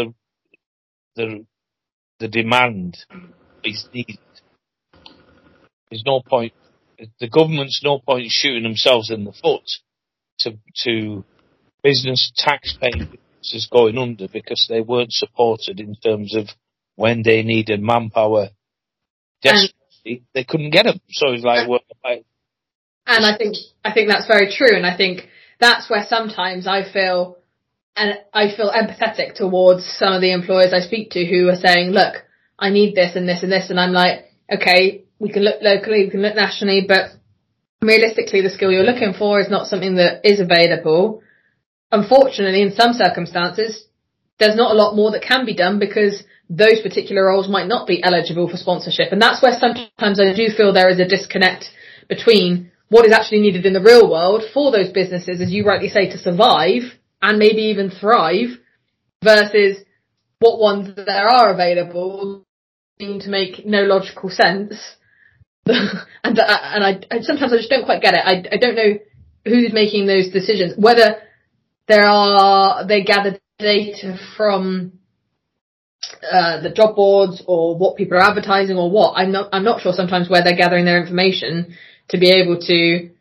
the demand is needed. There's no point. The government's no point shooting themselves in the foot to business taxpaying businesses going under because they weren't supported in terms of when they needed manpower desperately, they couldn't get them. So it's and I think that's very true, and I think that's where sometimes I feel empathetic towards some of the employers I speak to who are saying, look, I need this and this and this, and I'm like, okay, we can look locally, we can look nationally, but realistically the skill you're looking for is not something that is available. Unfortunately, in some circumstances, there's not a lot more that can be done because those particular roles might not be eligible for sponsorship. And that's where sometimes I do feel there is a disconnect between what is actually needed in the real world for those businesses, as you rightly say, to survive and maybe even thrive, versus what ones there are available seem to make no logical sense. and I sometimes I just don't quite get it. I don't know who's making those decisions, whether they gather data from the job boards or what people are advertising or what. I'm not sure sometimes where they're gathering their information to be able to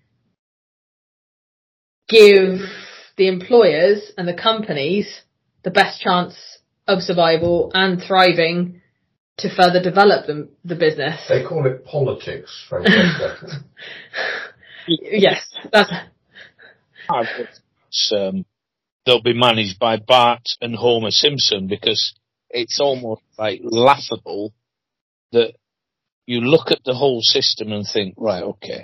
give the employers and the companies the best chance of survival and thriving to further develop the business. They call it politics, Francesca. Yes, that's... They'll be managed by Bart and Homer Simpson, because it's almost like laughable that you look at the whole system and think, right, okay,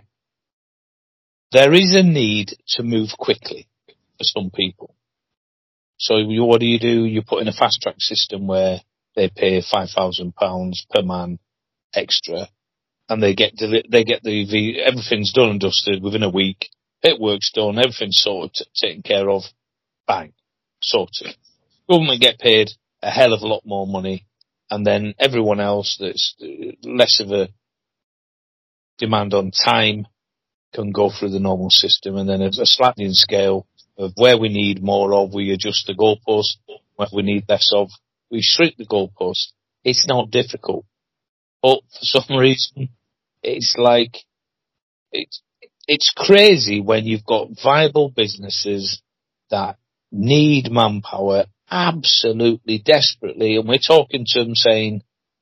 there is a need to move quickly for some people. So what do? You put in a fast track system where they pay £5,000 per man extra, and they get everything's done and dusted within a week. Paperwork's done, everything's sorted, taken care of. Bang, sorted. Government get paid a hell of a lot more money, and then everyone else that's less of a demand on time can go through the normal system, and then a sliding scale of where we need more of, we adjust the goalpost. Where we need less of, we shrink the goalpost. It's not difficult, but for some reason, it's like it's crazy when you've got viable businesses that need manpower absolutely desperately, and we're talking to them saying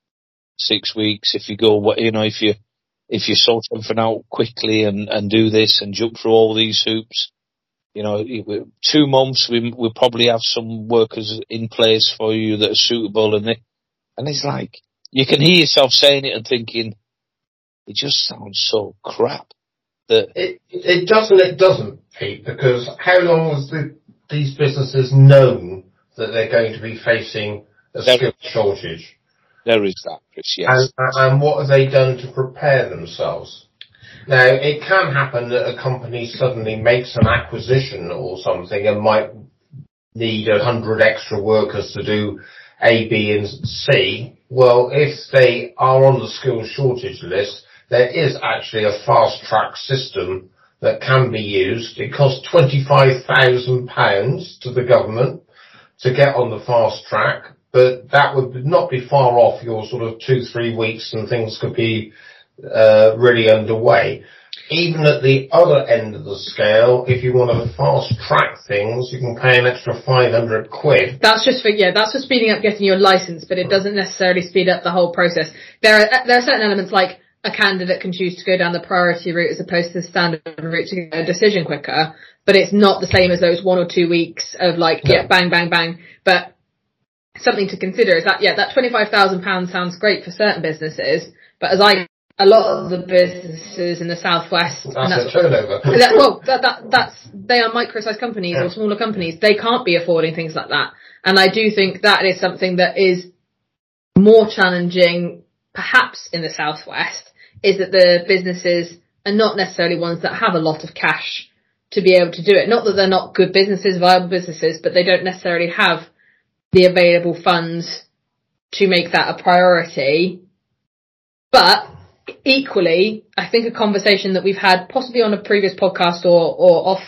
6 weeks if you go, if you sort something out quickly and do this and jump through all these hoops, 2 months we'll probably have some workers in place for you that are suitable, and it's like you can hear yourself saying it and thinking it just sounds so crap that it doesn't, Pete, because how long has these businesses known that they're going to be facing a skill shortage? There is that, Chris, yes. And what have they done to prepare themselves? Now, it can happen that a company suddenly makes an acquisition or something and might need 100 extra workers to do A, B and C. Well, if they are on the skills shortage list, there is actually a fast track system that can be used. It costs £25,000 to the government to get on the fast track, but that would not be far off your sort of 2-3 weeks and things could be really underway. Even at the other end of the scale, if you want to fast track things, you can pay an extra £500. That's just for speeding up getting your license, but it doesn't necessarily speed up the whole process. There are certain elements, like a candidate can choose to go down the priority route as opposed to the standard route to get a decision quicker, but it's not the same as those 1 or 2 weeks of bang, bang, bang. But something to consider is that, that £25,000 sounds great for certain businesses, but a lot of the businesses in the southwest, that's a turnover. They are micro-sized companies or smaller companies. They can't be affording things like that. And I do think that is something that is more challenging, perhaps in the southwest, is that the businesses are not necessarily ones that have a lot of cash to be able to do it. Not that they're not good businesses, viable businesses, but they don't necessarily have the available funds to make that a priority. But equally, I think a conversation that we've had possibly on a previous podcast or off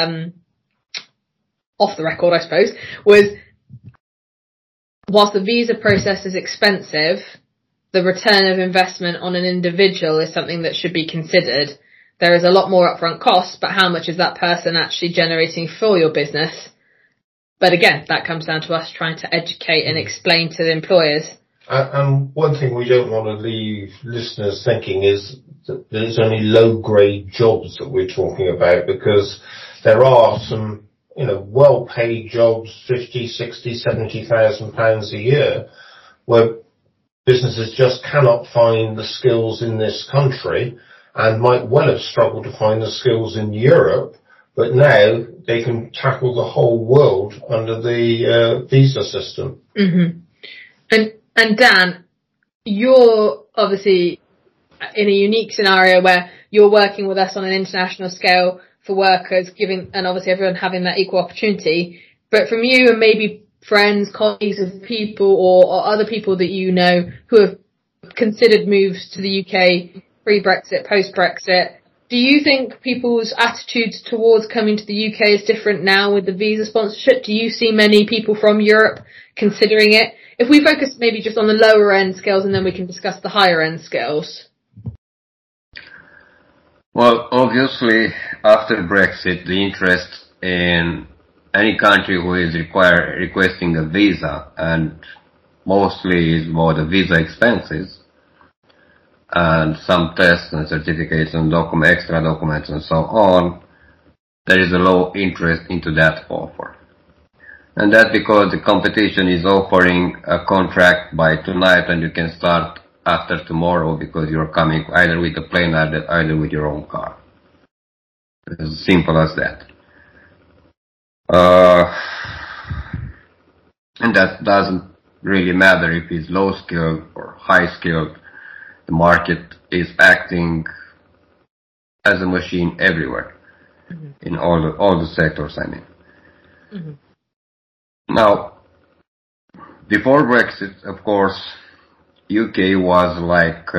the record, I suppose, was whilst the visa process is expensive, the return of investment on an individual is something that should be considered. There is a lot more upfront costs, but how much is that person actually generating for your business? But again, that comes down to us trying to educate and explain to the employers. And one thing we don't want to leave listeners thinking is that there's only low-grade jobs that we're talking about, because there are some, well-paid jobs, 50, 60, 70,000 pounds a year, where businesses just cannot find the skills in this country and might well have struggled to find the skills in Europe, but now they can tackle the whole world under the visa system. Mm-hmm. And Dan, you're obviously in a unique scenario where you're working with us on an international scale for workers, and obviously everyone having that equal opportunity. But from you and maybe friends, colleagues of people or other people that you know who have considered moves to the UK pre-Brexit, post-Brexit, do you think people's attitudes towards coming to the UK is different now with the visa sponsorship? Do you see many people from Europe considering it? if we focus maybe just on the lower end skills and then we can discuss the higher end skills. Well, obviously, after Brexit, the interest in any country who is requesting a visa, and mostly is about the visa expenses, and some tests and certificates and extra documents and so on, there is a low interest into that offer. And that's because the competition is offering a contract by tonight and you can start after tomorrow because you're coming either with a plane or either with your own car. It's as simple as that. And that doesn't really matter if it's low skilled or high skilled. The market is acting as a machine everywhere, in all the sectors, I mean. Now, before Brexit, of course, UK was like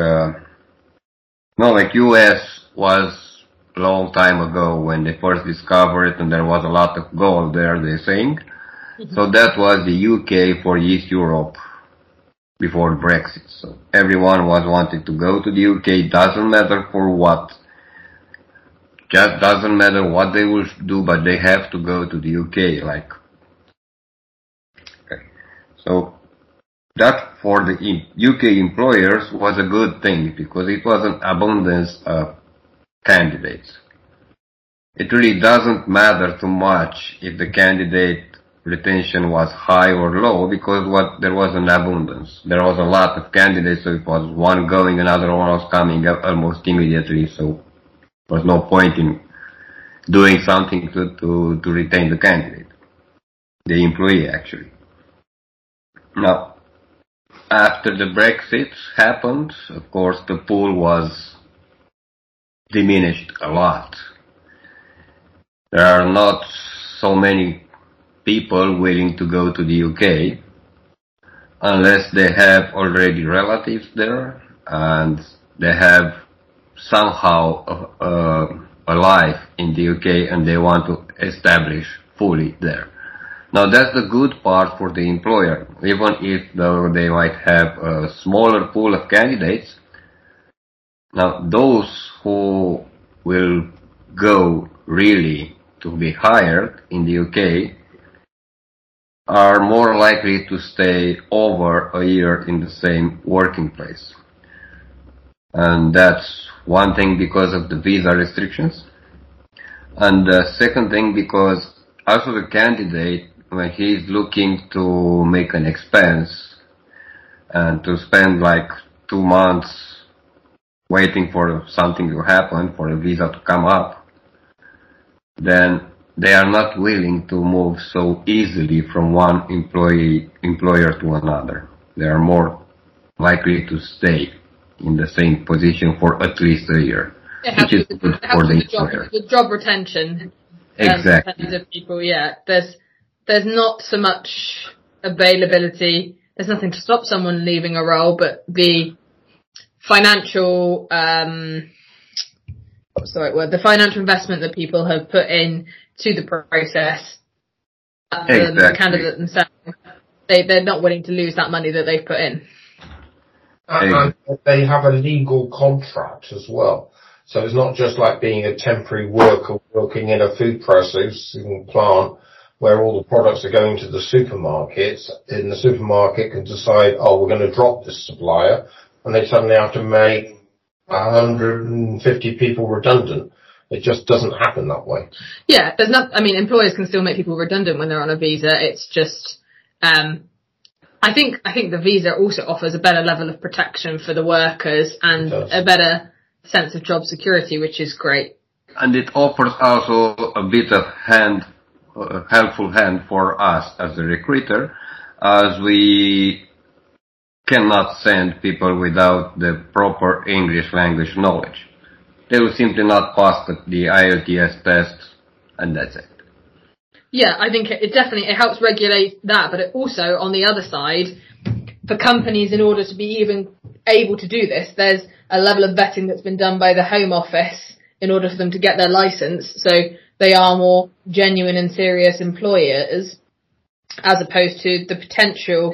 US was a long time ago when they first discovered it, and there was a lot of gold there, they're saying. So that was the UK for East Europe before Brexit. So everyone was wanting to go to the UK, doesn't matter for what. Just doesn't matter what they will do, but they have to go to the UK, like. Okay. So that for the UK employers was a good thing because it was an abundance of candidates. It really doesn't matter too much if the candidate retention was high or low because there was an abundance. There was a lot of candidates, so it was one going, another one was coming up almost immediately, so there was no point in doing something to retain the candidate, the employee actually. Now, after the Brexit happened, of course the pool was diminished a lot. There are not so many people willing to go to the UK unless they have already relatives there and they have somehow a life in the UK and they want to establish fully there. Now that's the good part for the employer. Even if they might have a smaller pool of candidates, now those who will go really to be hired in the UK are more likely to stay over a year in the same working place. And that's one thing because of the visa restrictions. And the second thing because also the candidate, when he's looking to make an expense and to spend like 2 months waiting for something to happen, for a visa to come up, then they are not willing to move so easily from one employer to another. They are more likely to stay in the same position for at least a year, which is good for the employer. The job retention. Exactly. In terms of people, yeah. There's not so much availability. There's nothing to stop someone leaving a role, but the financial, what's the right word? The financial investment that people have put in to the process, the candidate themselves, they're not willing to lose that money that they've put in. And they have a legal contract as well. So it's not just like being a temporary worker working in a food processing plant where all the products are going to the supermarkets, and the supermarket can decide, oh, we're going to drop this supplier, and they suddenly have to make 150 people redundant. It just doesn't happen that way. Yeah, employers can still make people redundant when they're on a visa. It's just, I think the visa also offers a better level of protection for the workers and a better sense of job security, which is great. And it offers also a bit of helpful hand for us as a recruiter, as we cannot send people without the proper English language knowledge. They will simply not pass the IELTS test, and that's it. Yeah, I think it definitely helps regulate that, but it also, on the other side, for companies, in order to be even able to do this, there's a level of vetting that's been done by the Home Office in order for them to get their license, so they are more genuine and serious employers, as opposed to the potential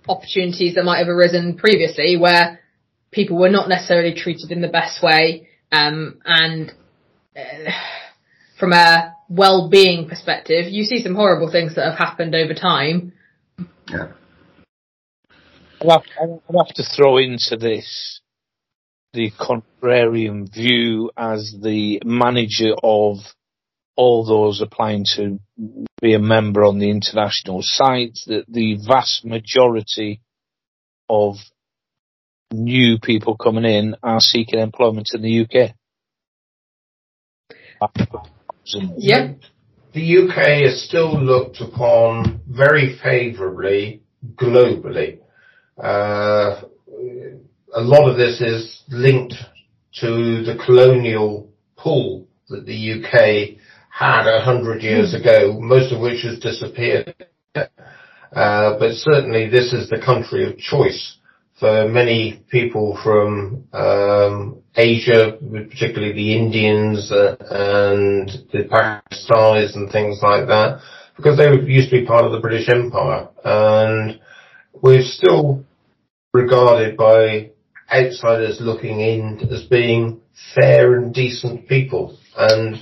opportunities that might have arisen previously where people were not necessarily treated in the best way, and from a well-being perspective, you see some horrible things that have happened over time. Yeah. I'll have to throw into this the contrarian view as the manager of all those applying to be a member on the international site, that the vast majority of new people coming in are seeking employment in the UK. Yeah. The UK is still looked upon very favourably globally. A lot of this is linked to the colonial pull that the UK had 100 years ago, most of which has disappeared. But certainly this is the country of choice for many people from Asia, particularly the Indians and the Pakistanis and things like that, because they used to be part of the British Empire. And we're still regarded by outsiders looking in as being fair and decent people. And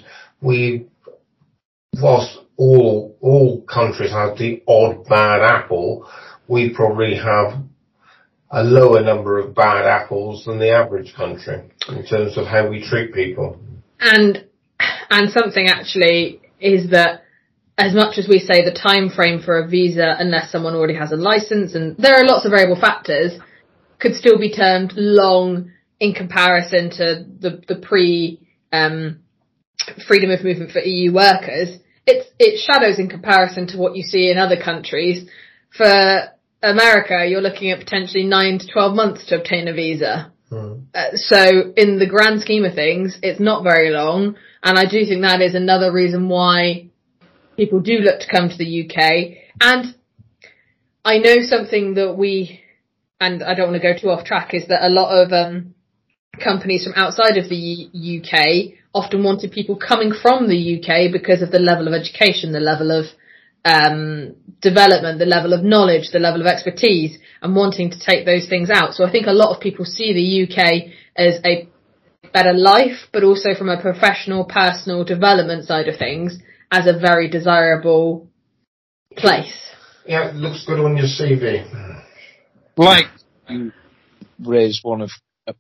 whilst all countries have the odd bad apple, we probably have a lower number of bad apples than the average country in terms of how we treat people. And something actually is that, as much as we say the time frame for a visa, unless someone already has a license, and there are lots of variable factors, could still be termed long in comparison to the freedom of movement for EU workers. It shadows in comparison to what you see in other countries. For America, you're looking at potentially 9 to 12 months to obtain a visa. So in the grand scheme of things, it's not very long. And I do think that is another reason why people do look to come to the UK. And I know something that and I don't want to go too off track, is that a lot of companies from outside of the UK often wanted people coming from the UK because of the level of education, the level of development, the level of knowledge, the level of expertise, and wanting to take those things out. So I think a lot of people see the UK as a better life, but also from a professional, personal development side of things, as a very desirable place. Yeah, it looks good on your CV. Like you raised one of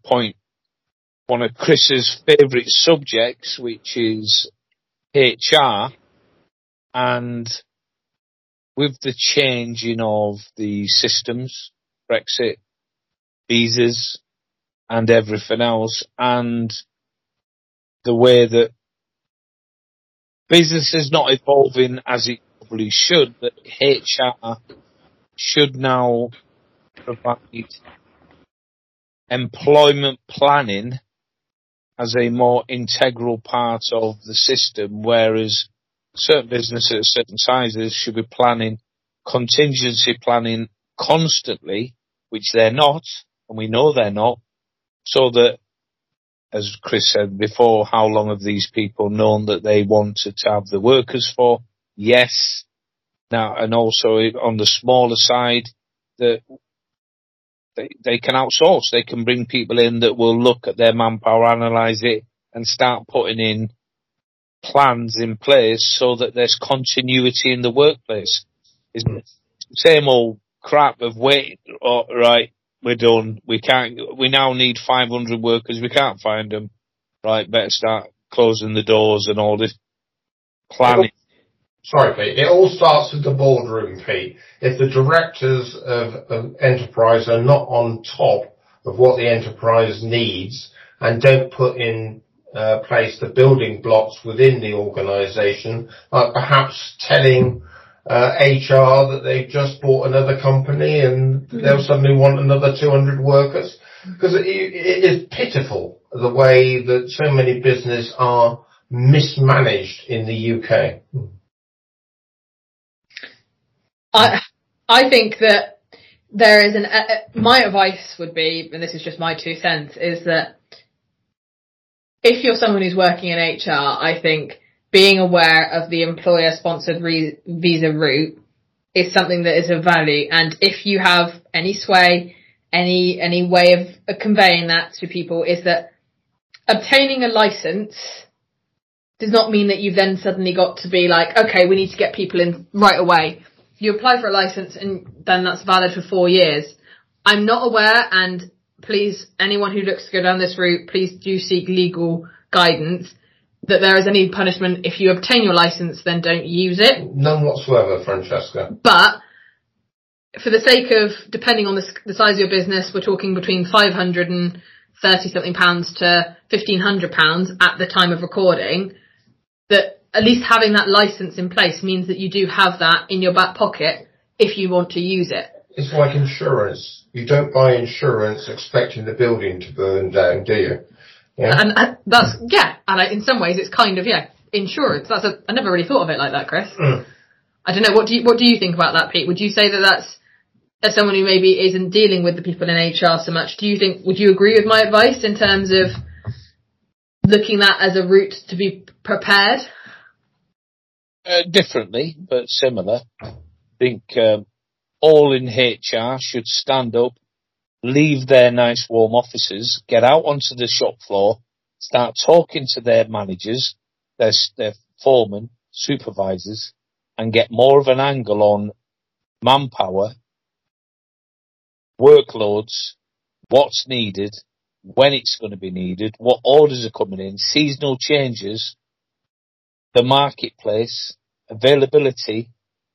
Chris's favourite subjects, which is HR, and with the changing of the systems, Brexit, visas, and everything else, and the way that business is not evolving as it probably should, that HR should now provide employment planning as a more integral part of the system, whereas certain businesses at certain sizes should be planning, contingency planning constantly, which they're not, and we know they're not, so that, as Chris said before, how long have these people known that they wanted to have the workers for? Yes. Now, and also on the smaller side, that they can outsource. They can bring people in that will look at their manpower, analyse it, and start putting in plans in place so that there's continuity in the workplace. It's the same old crap of wait, right, we're done. We now need 500 workers. We can't find them. Right, better start closing the doors and all this planning. Sorry, Pete. It all starts with the boardroom, Pete. If the directors of enterprise are not on top of what the enterprise needs and don't put in place the building blocks within the organisation, like perhaps telling HR that they've just bought another company and they'll suddenly want another 200 workers, because it is pitiful the way that so many businesses are mismanaged in the UK. I think that there is my advice would be, and this is just my 2 cents, is that if you're someone who's working in HR, I think being aware of the employer-sponsored visa route is something that is of value. And if you have any sway, any way of conveying that to people, is that obtaining a license does not mean that you've then suddenly got to be like, okay, we need to get people in right away. You apply for a license and then that's valid for 4 years. I'm not aware, and please, anyone who looks to go down this route, please do seek legal guidance, that there is any punishment if you obtain your license, then don't use it. None whatsoever, Francesca. But for the sake of, depending on the size of your business, we're talking between £530 something to £1,500 at the time of recording, that at least having that license in place means that you do have that in your back pocket if you want to use it. It's like insurance. You don't buy insurance expecting the building to burn down, do you? Yeah. And that's, and in some ways it's kind of, insurance. I never really thought of it like that, Chris. I don't know, what do you think about that, Pete? Would you say that that's, as someone who maybe isn't dealing with the people in HR so much, would you agree with my advice in terms of looking at as a route to be prepared? Differently, but similar. I think all in HR should stand up, leave their nice warm offices, get out onto the shop floor, start talking to their managers, their foremen, supervisors, and get more of an angle on manpower, workloads, what's needed, when it's going to be needed, what orders are coming in, seasonal changes, the marketplace, availability,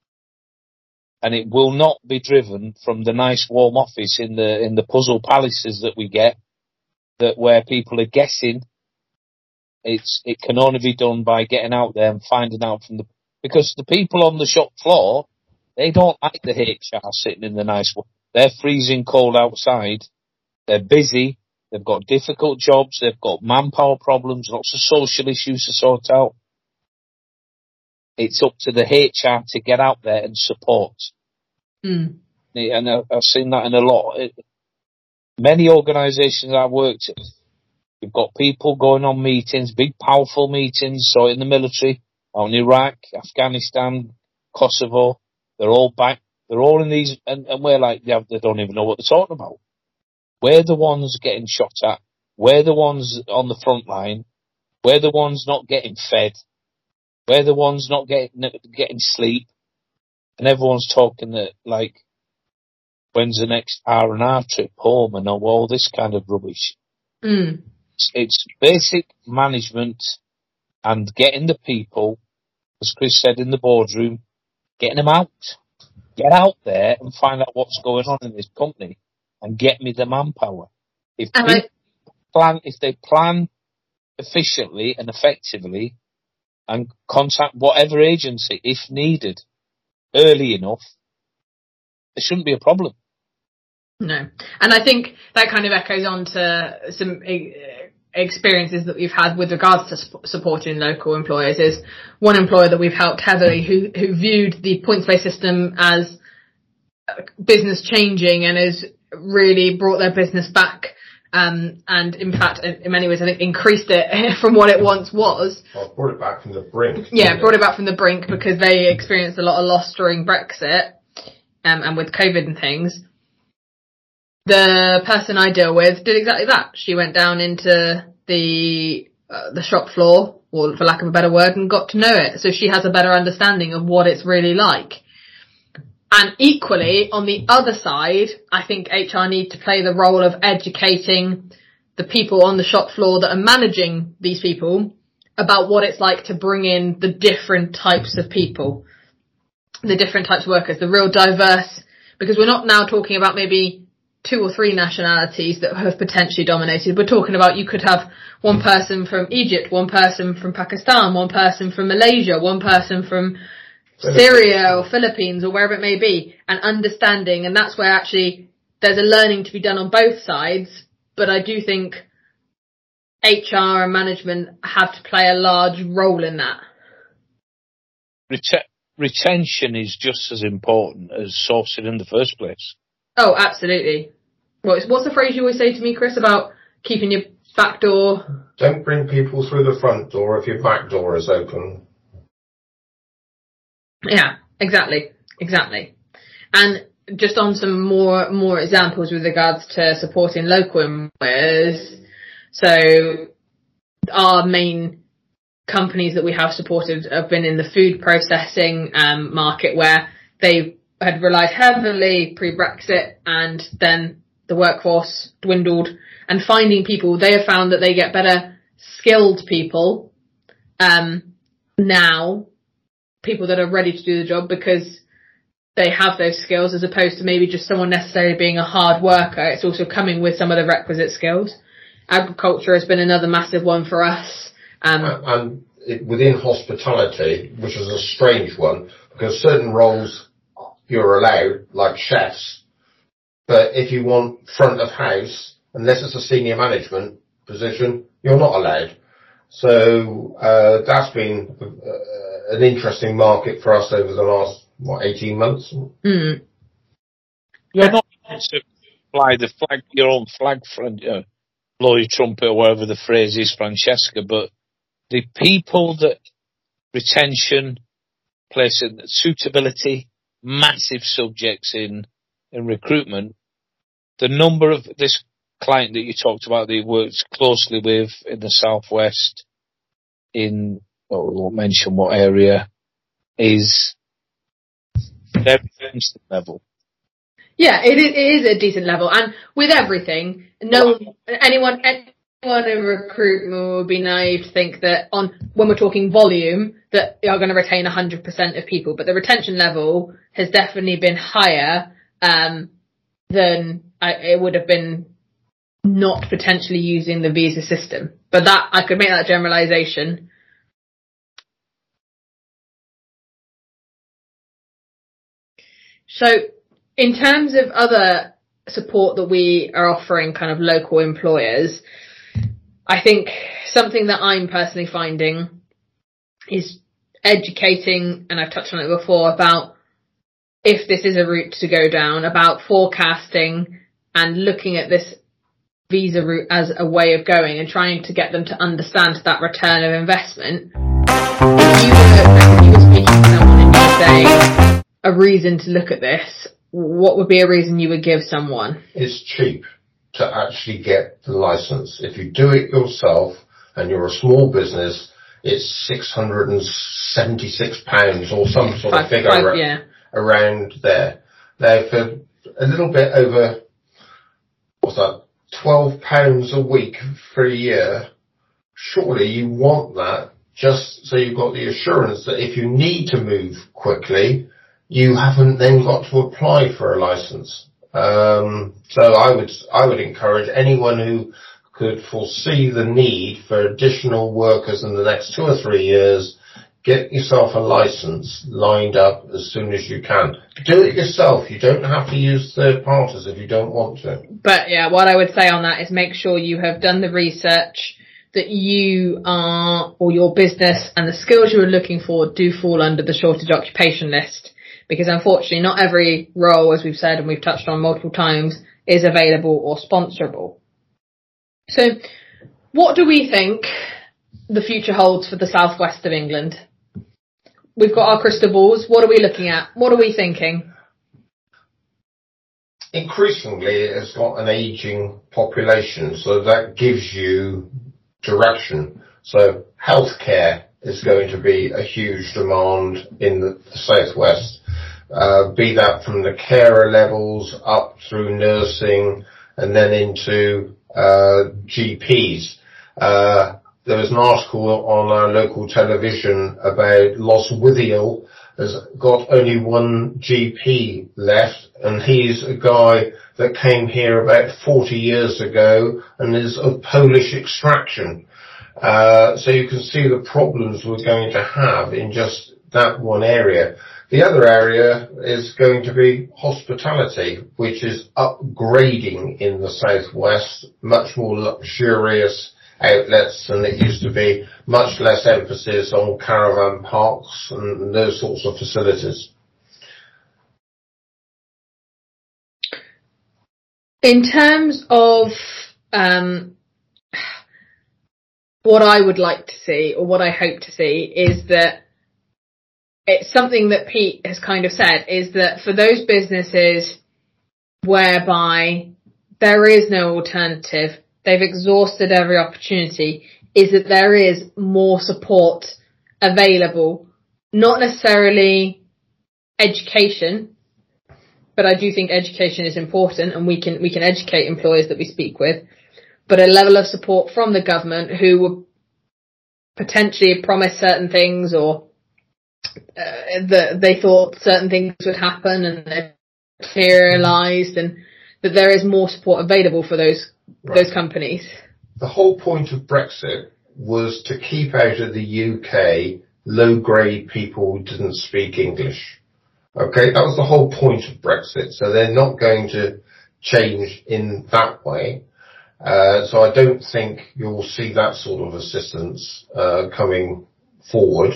and it will not be driven from the nice warm office in the puzzle palaces that we get, that where people are guessing. It can only be done by getting out there and finding out because the people on the shop floor, they don't like the HR sitting in the nice one. They're freezing cold outside. They're busy. They've got difficult jobs. They've got manpower problems, lots of social issues to sort out. It's up to the HR to get out there and support. And I've seen that in a lot. Many organisations I've worked at, you've got people going on meetings, big powerful meetings, so in the military, out in Iraq, Afghanistan, Kosovo, they're all back, they're all in these, and we're like, they don't even know what they're talking about. We're the ones getting shot at, we're the ones on the front line, we're the ones not getting fed, we're the ones not getting sleep, and everyone's talking that, like, when's the next R&R trip home and all this kind of rubbish. It's basic management and getting the people, as Chris said, in the boardroom, getting them out. Get out there and find out what's going on in this company and get me the manpower. If they plan efficiently and effectively and contact whatever agency, if needed, early enough, there shouldn't be a problem. No. And I think that kind of echoes on to some experiences that we've had with regards to supporting local employers. Is one employer that we've helped heavily who viewed the points-based system as business changing and has really brought their business back, and in fact in many ways I think increased it from what it once was. Well, brought it back from the brink. Yeah, brought it back from the brink because they experienced a lot of loss during Brexit and with COVID and things. The person I deal with did exactly that. She went down into the shop floor, or for lack of a better word, and got to know it. So she has a better understanding of what it's really like. And equally, on the other side, I think HR need to play the role of educating the people on the shop floor that are managing these people about what it's like to bring in the different types of people, the different types of workers, the real diverse, because we're not now talking about maybe 2 or 3 nationalities that have potentially dominated. We're talking about you could have one person from Egypt, one person from Pakistan, one person from Malaysia, one person from Syria or Philippines or wherever it may be, and understanding. And that's where actually there's a learning to be done on both sides. But I do think HR and management have to play a large role in that. Retention is just as important as sourcing in the first place. Oh, absolutely. What's the phrase you always say to me, Chris, about keeping your back door? Don't bring people through the front door if your back door is open. Yeah, exactly. Exactly. And just on some more examples with regards to supporting local employers. So our main companies that we have supported have been in the food processing market, where they had relied heavily pre-Brexit, and then the workforce dwindled, and finding people, they have found that they get better skilled people now, people that are ready to do the job because they have those skills, as opposed to maybe just someone necessarily being a hard worker. It's also coming with some of the requisite skills. Agriculture has been another massive one for us. And within hospitality, which is a strange one, because certain roles you're allowed, like chefs, but if you want front of house, unless it's a senior management position, you're not allowed. So that's been an interesting market for us over the last, 18 months? Mm. You're not to fly the flag, your own flag, blow your trumpet, or whatever the phrase is, Francesca, but the people that retention, place in suitability, massive subjects in recruitment. The number of this client that you talked about that he works closely with in the Southwest, we won't mention what area, is very decent level. Yeah, it is a decent level, and with everything, anyone in recruitment would be naive to think that when we're talking volume, that you're going to retain 100% of people, but the retention level has definitely been higher than it would have been not potentially using the visa system. But that, I could make that generalisation. So, in terms of other support that we are offering kind of local employers, I think something that I'm personally finding is educating, and I've touched on it before, about if this is a route to go down, about forecasting and looking at this visa route as a way of going and trying to get them to understand that return of investment. If you were speaking to someone and you say a reason to look at this, what would be a reason you would give someone? It's cheap to actually get the license. If you do it yourself and you're a small business, it's £676 or some sort of figure around there. Now, for a little bit over, £12 a week for a year, surely you want that just so you've got the assurance that if you need to move quickly, you haven't then got to apply for a license. So I would encourage anyone who could foresee the need for additional workers in the next 2 or 3 years, get yourself a license lined up as soon as you can. Do it yourself. You don't have to use third parties if you don't want to. But yeah, what I would say on that is make sure you have done the research, that you are, or your business and the skills you are looking for do fall under the shortage occupation list. Because unfortunately not every role, as we've said and we've touched on multiple times, is available or sponsorable. So what do we think the future holds for the southwest of England? We've got our crystal balls. What are we looking at? What are we thinking? Increasingly, it's got an ageing population, so that gives you direction. So healthcare is going to be a huge demand in the southwest, be that from the carer levels up through nursing and then into GPs. There was an article on our local television about Lostwithiel has got only one GP left, and he's a guy that came here about 40 years ago and is of Polish extraction. So you can see the problems we're going to have in just that one area. The other area is going to be hospitality, which is upgrading in the southwest, much more luxurious outlets than it used to be, much less emphasis on caravan parks and those sorts of facilities. In terms of what I would like to see, or what I hope to see, is that it's something that Pete has kind of said, is that for those businesses whereby there is no alternative, they've exhausted every opportunity, is that there is more support available. Not necessarily education, but I do think education is important, and we can educate employers that we speak with, but a level of support from the government who will potentially promise certain things, or that they thought certain things would happen and they materialised, and that there is more support available for those companies. The whole point of Brexit was to keep out of the UK low-grade people who didn't speak English. Okay, that was the whole point of Brexit. So they're not going to change in that way. So I don't think you'll see that sort of assistance coming forward.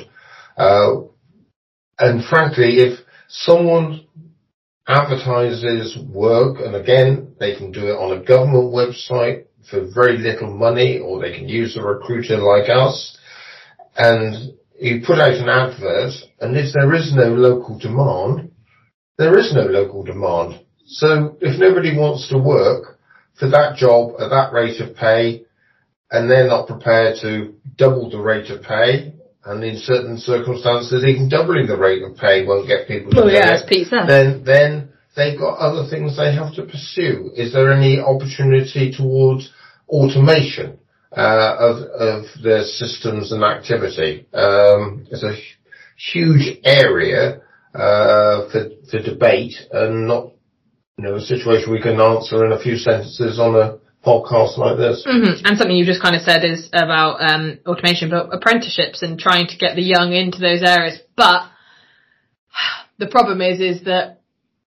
And frankly, if someone advertises work, and again, they can do it on a government website for very little money, or they can use a recruiter like us, and you put out an advert, and if there is no local demand, there is no local demand. So if nobody wants to work for that job at that rate of pay, and they're not prepared to double the rate of pay, and in certain circumstances even doubling the rate of pay won't get people to do it, as Pete said. Then they've got other things they have to pursue. Is there any opportunity towards automation of their systems and activity? It's a huge area for debate, and not a situation we can answer in a few sentences on a podcast like this. Mm-hmm. And something you just kind of said is about automation, but apprenticeships and trying to get the young into those areas. But the problem is that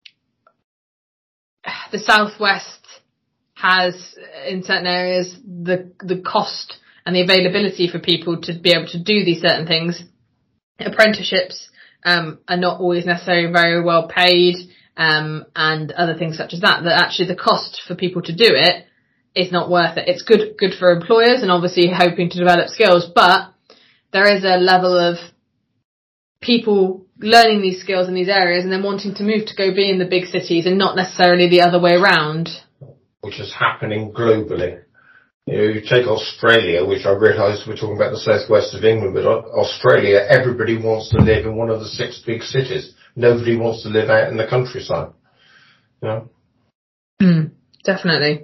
the Southwest has, in certain areas, the cost and the availability for people to be able to do these certain things. Apprenticeships are not always necessarily very well paid, and other things such as that actually the cost for people to do it is not worth it. It's good for employers and obviously hoping to develop skills, but there is a level of people learning these skills in these areas and then wanting to move to go be in the big cities, and not necessarily the other way around. Which is happening globally. You take Australia, which I realise we're talking about the southwest of England, but Australia, everybody wants to live in one of the 6 big cities. Nobody wants to live out in the countryside. Definitely.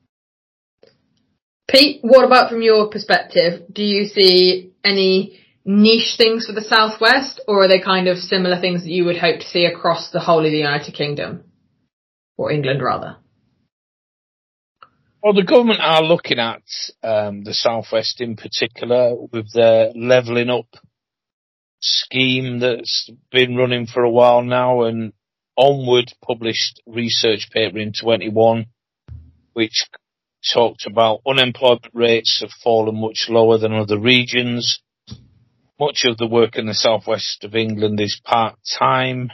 Pete, what about from your perspective? Do you see any niche things for the Southwest, or are they kind of similar things that you would hope to see across the whole of the United Kingdom? Or England, rather? Well, the government are looking at the Southwest in particular with their levelling up scheme that's been running for a while now, and Onward published research paper in 21 which talked about unemployment rates have fallen much lower than other regions. Much of the work in the southwest of England is part-time.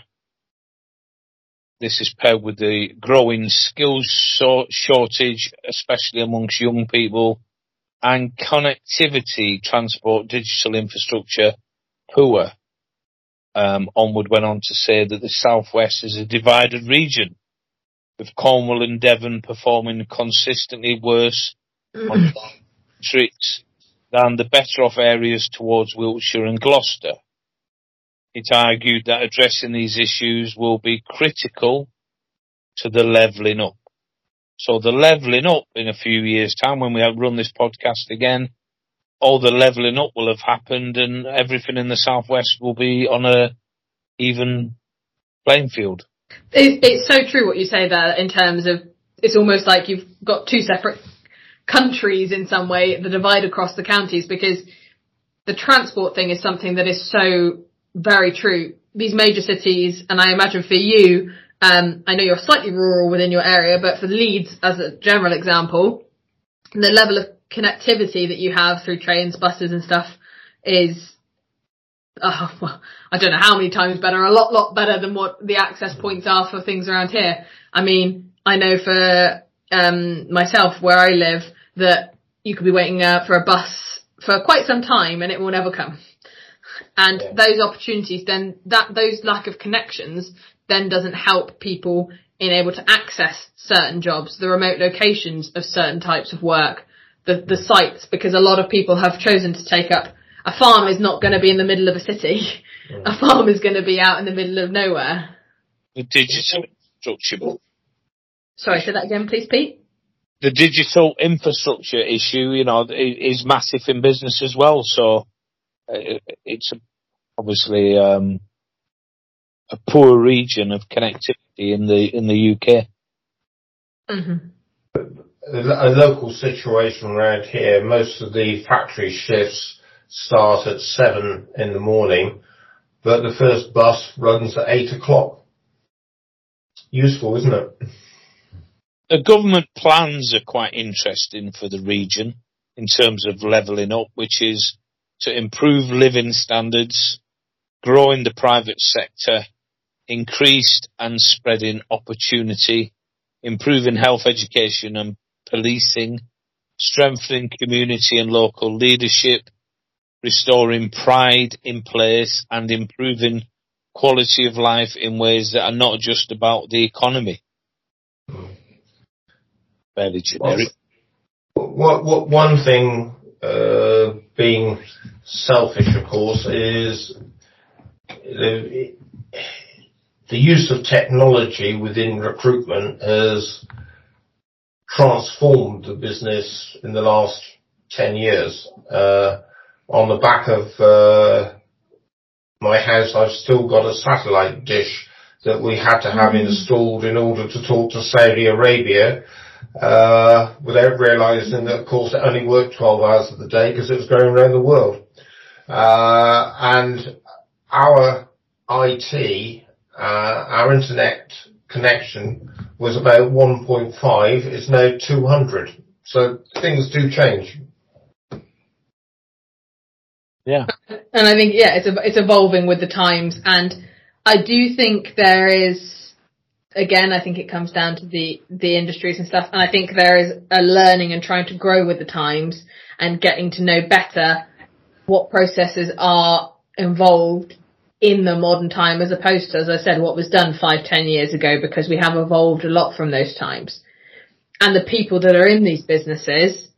This is paired with the growing skills shortage, especially amongst young people, and connectivity, transport, digital infrastructure poor. Onward went on to say that the southwest is a divided region, with Cornwall and Devon performing consistently worse on metrics than the better off areas towards Wiltshire and Gloucester. It argued that addressing these issues will be critical to the levelling up. So the levelling up in a few years' time, when we run this podcast again, all the levelling up will have happened and everything in the southwest will be on a even playing field. It's so true what you say there, in terms of it's almost like you've got two separate countries in some way that divide across the counties, because the transport thing is something that is so very true. These major cities, and I imagine for you, I know you're slightly rural within your area, but for Leeds, as a general example, the level of connectivity that you have through trains, buses and stuff is, well, I don't know how many times better, a lot better than what the access points are for things around here. I mean, I know for myself, where I live, that you could be waiting for a bus for quite some time and it will never come. And those opportunities then, those lack of connections then doesn't help people in able to access certain jobs, the remote locations of certain types of work, the sites, because a lot of people have chosen to take up, a farm is not going to be in the middle of a city. A farm is going to be out in the middle of nowhere. The digital infrastructure. Sorry, say that again, please, Pete. The digital infrastructure issue, is massive in business as well. So it's obviously a poor region of connectivity in the UK. Mm-hmm. A local situation around here, most of the factory shifts start at 7 in the morning, but the first bus runs at 8 o'clock. Useful, isn't it? The government plans are quite interesting for the region in terms of levelling up, which is to improve living standards, growing the private sector, increased and spreading opportunity, improving health, education and policing, strengthening community and local leadership, restoring pride in place and improving quality of life in ways that are not just about the economy. Fairly generic. One thing, being selfish, of course, is the use of technology within recruitment has transformed the business in the last 10 years. On the back of my house, I've still got a satellite dish that we had to have installed in order to talk to Saudi Arabia, without realising that, of course, it only worked 12 hours of the day because it was going around the world. And our IT, our internet connection was about 1.5, it's now 200. So things do change. Yeah. And I think, it's evolving with the times. And I do think there is, again, I think it comes down to the industries and stuff. And I think there is a learning and trying to grow with the times and getting to know better what processes are involved in the modern time, as opposed to, as I said, what was done 5-10 years ago, because we have evolved a lot from those times. And the people that are in these businesses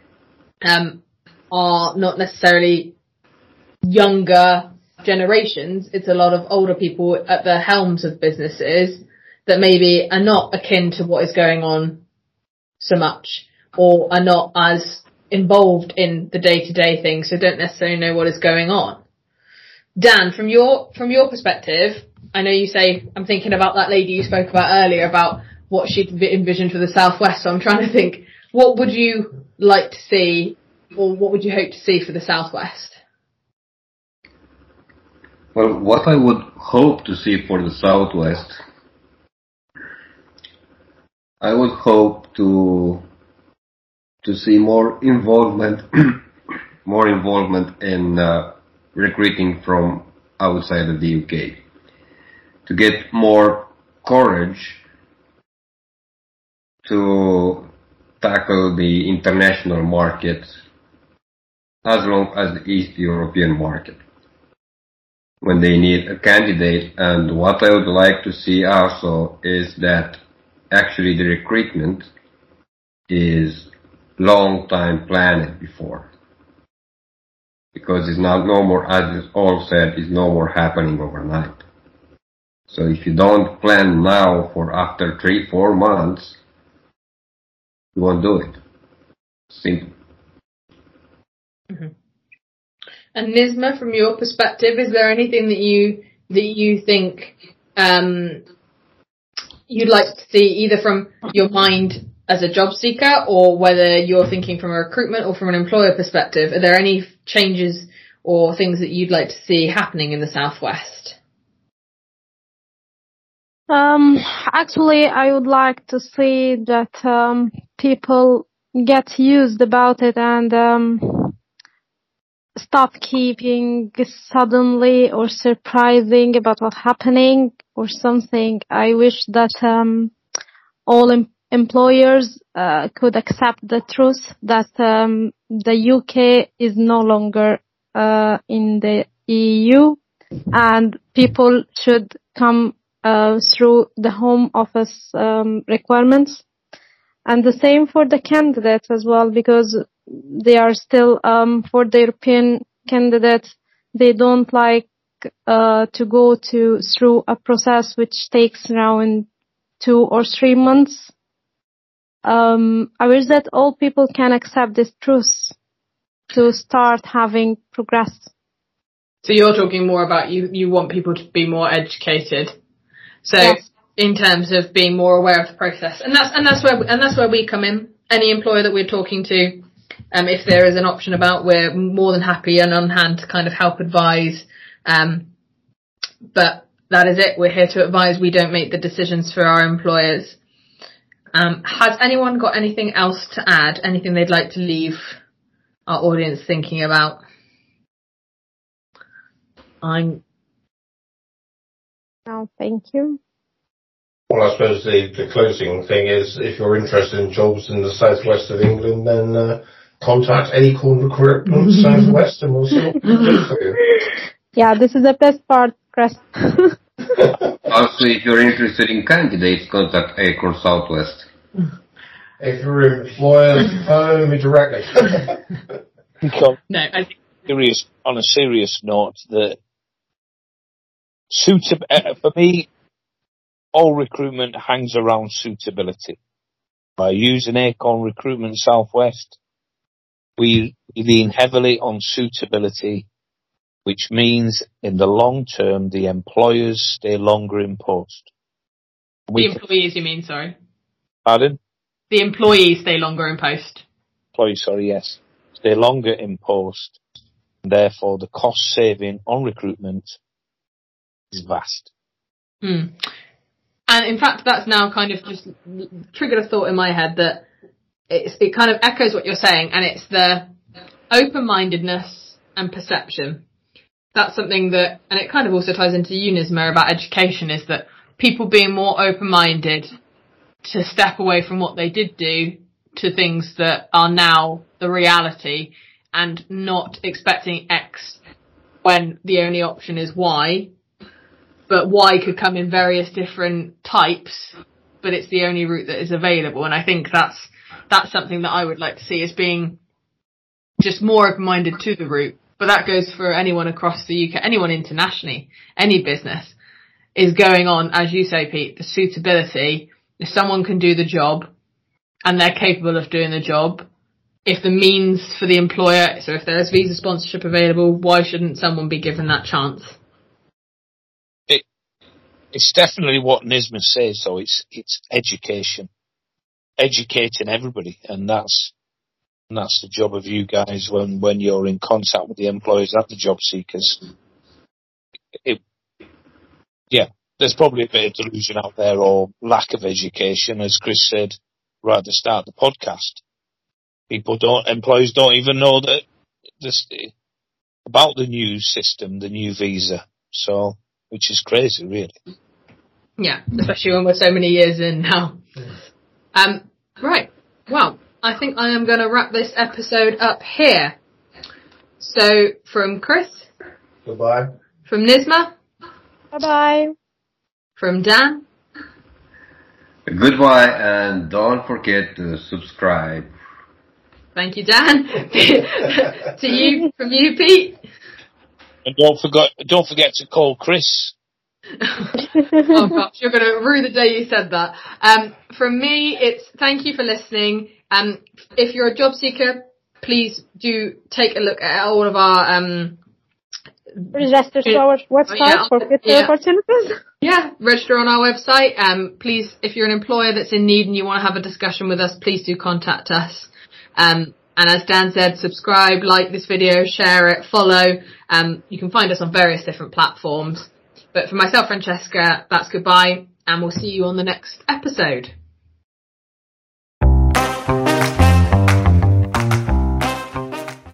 are not necessarily younger generations. It's a lot of older people at the helms of businesses that maybe are not akin to what is going on so much, or are not as involved in the day-to-day things, so don't necessarily know what is going on. Dan, from your perspective, I know you say, I'm thinking about that lady you spoke about earlier about what she'd envisioned for the Southwest, so I'm trying to think, what would you like to see, or what would you hope to see for the Southwest? Well, what I would hope to see for the Southwest, I would hope to see more involvement in recruiting from outside of the UK, to get more courage to tackle the international market as long as the East European market when they need a candidate. And what I would like to see also is that actually the recruitment is long time planned before, because it's not no more, as it's all said, is no more happening overnight. So if you don't plan now for after 3-4 months, you won't do it. Simple. Mm-hmm. And Nisma, from your perspective, is there anything that you think you'd like to see, either from your mind as a job seeker, or whether you're thinking from a recruitment or from an employer perspective? Are there any changes or things that you'd like to see happening in the Southwest? Actually, I would like to see that people get used about it and stop keeping suddenly or surprising about what's happening or something. I wish that all employers could accept the truth that the UK is no longer in the EU, and people should come through the home office requirements. And the same for the candidates as well, because they are still, for the European candidates, they don't like to go through a process which takes around 2 or 3 months. I wish that all people can accept this truth to start having progress. So you're talking more about you want people to be more educated. So Yes. in terms of being more aware of the process, and that's where we come in. Any employer that we're talking to, if there is an option about, we're more than happy and on hand to kind of help advise. But that is it. We're here to advise. We don't make the decisions for our employers. Has anyone got anything else to add? Anything they'd like to leave our audience thinking about? No, thank you. Well, I suppose the closing thing is, if you're interested in jobs in the southwest of England, then contact Acorn Recruitment Southwest, and we'll see what we can do for you. Yeah, this is the best part, Chris. Also, if you're interested in candidates, contact Acorn Southwest. If your employer phone me directly. No, I think On a serious note, that for me, all recruitment hangs around suitability. By using Acorn Recruitment Southwest, we lean heavily on suitability, which means in the long term, the employers stay longer in post. the employees, you mean, sorry. Pardon? The employees stay longer in post. Yes. Stay longer in post. And therefore, the cost saving on recruitment is vast. And in fact, that's now kind of just triggered a thought in my head that it kind of echoes what you're saying, and it's the open-mindedness and perception. That's something that, and it kind of also ties into you, Nisma, about education, is that people being more open-minded to step away from what they did do to things that are now the reality, and not expecting X when the only option is Y. But Y could come in various different types, but it's the only route that is available. And I think that's something that I would like to see, as being just more open-minded to the route. But that goes for anyone across the UK, anyone internationally, any business is going on, as you say, Pete, the suitability. If someone can do the job and they're capable of doing the job, if the means for the employer, so if there's visa sponsorship available, why shouldn't someone be given that chance? It's definitely what Nisma says, though. It's education, educating everybody, and that's the job of you guys when you're in contact with the employers and the job seekers. There's probably a bit of delusion out there, or lack of education, as Chris said right at the start of the podcast. Employers don't even know that about the new system, the new visa. So, which is crazy, really. Yeah, especially when we're so many years in now. Right. Well, I think I am going to wrap this episode up here. So, from Chris. Goodbye. From Nisma. Bye-bye. From Dan. Goodbye, and don't forget to subscribe. Thank you, Dan. From you, Pete. And don't forget to call Chris. Oh gosh, you're going to rue the day you said that. From me, it's thank you for listening. If you're a job seeker, please do take a look at all of our register to our website for future opportunities. Yeah, register on our website. Please, if you're an employer that's in need and you want to have a discussion with us, please do contact us. And as Dan said, subscribe, like this video, share it, follow. You can find us on various different platforms. But for myself, Francesca, that's goodbye, and we'll see you on the next episode.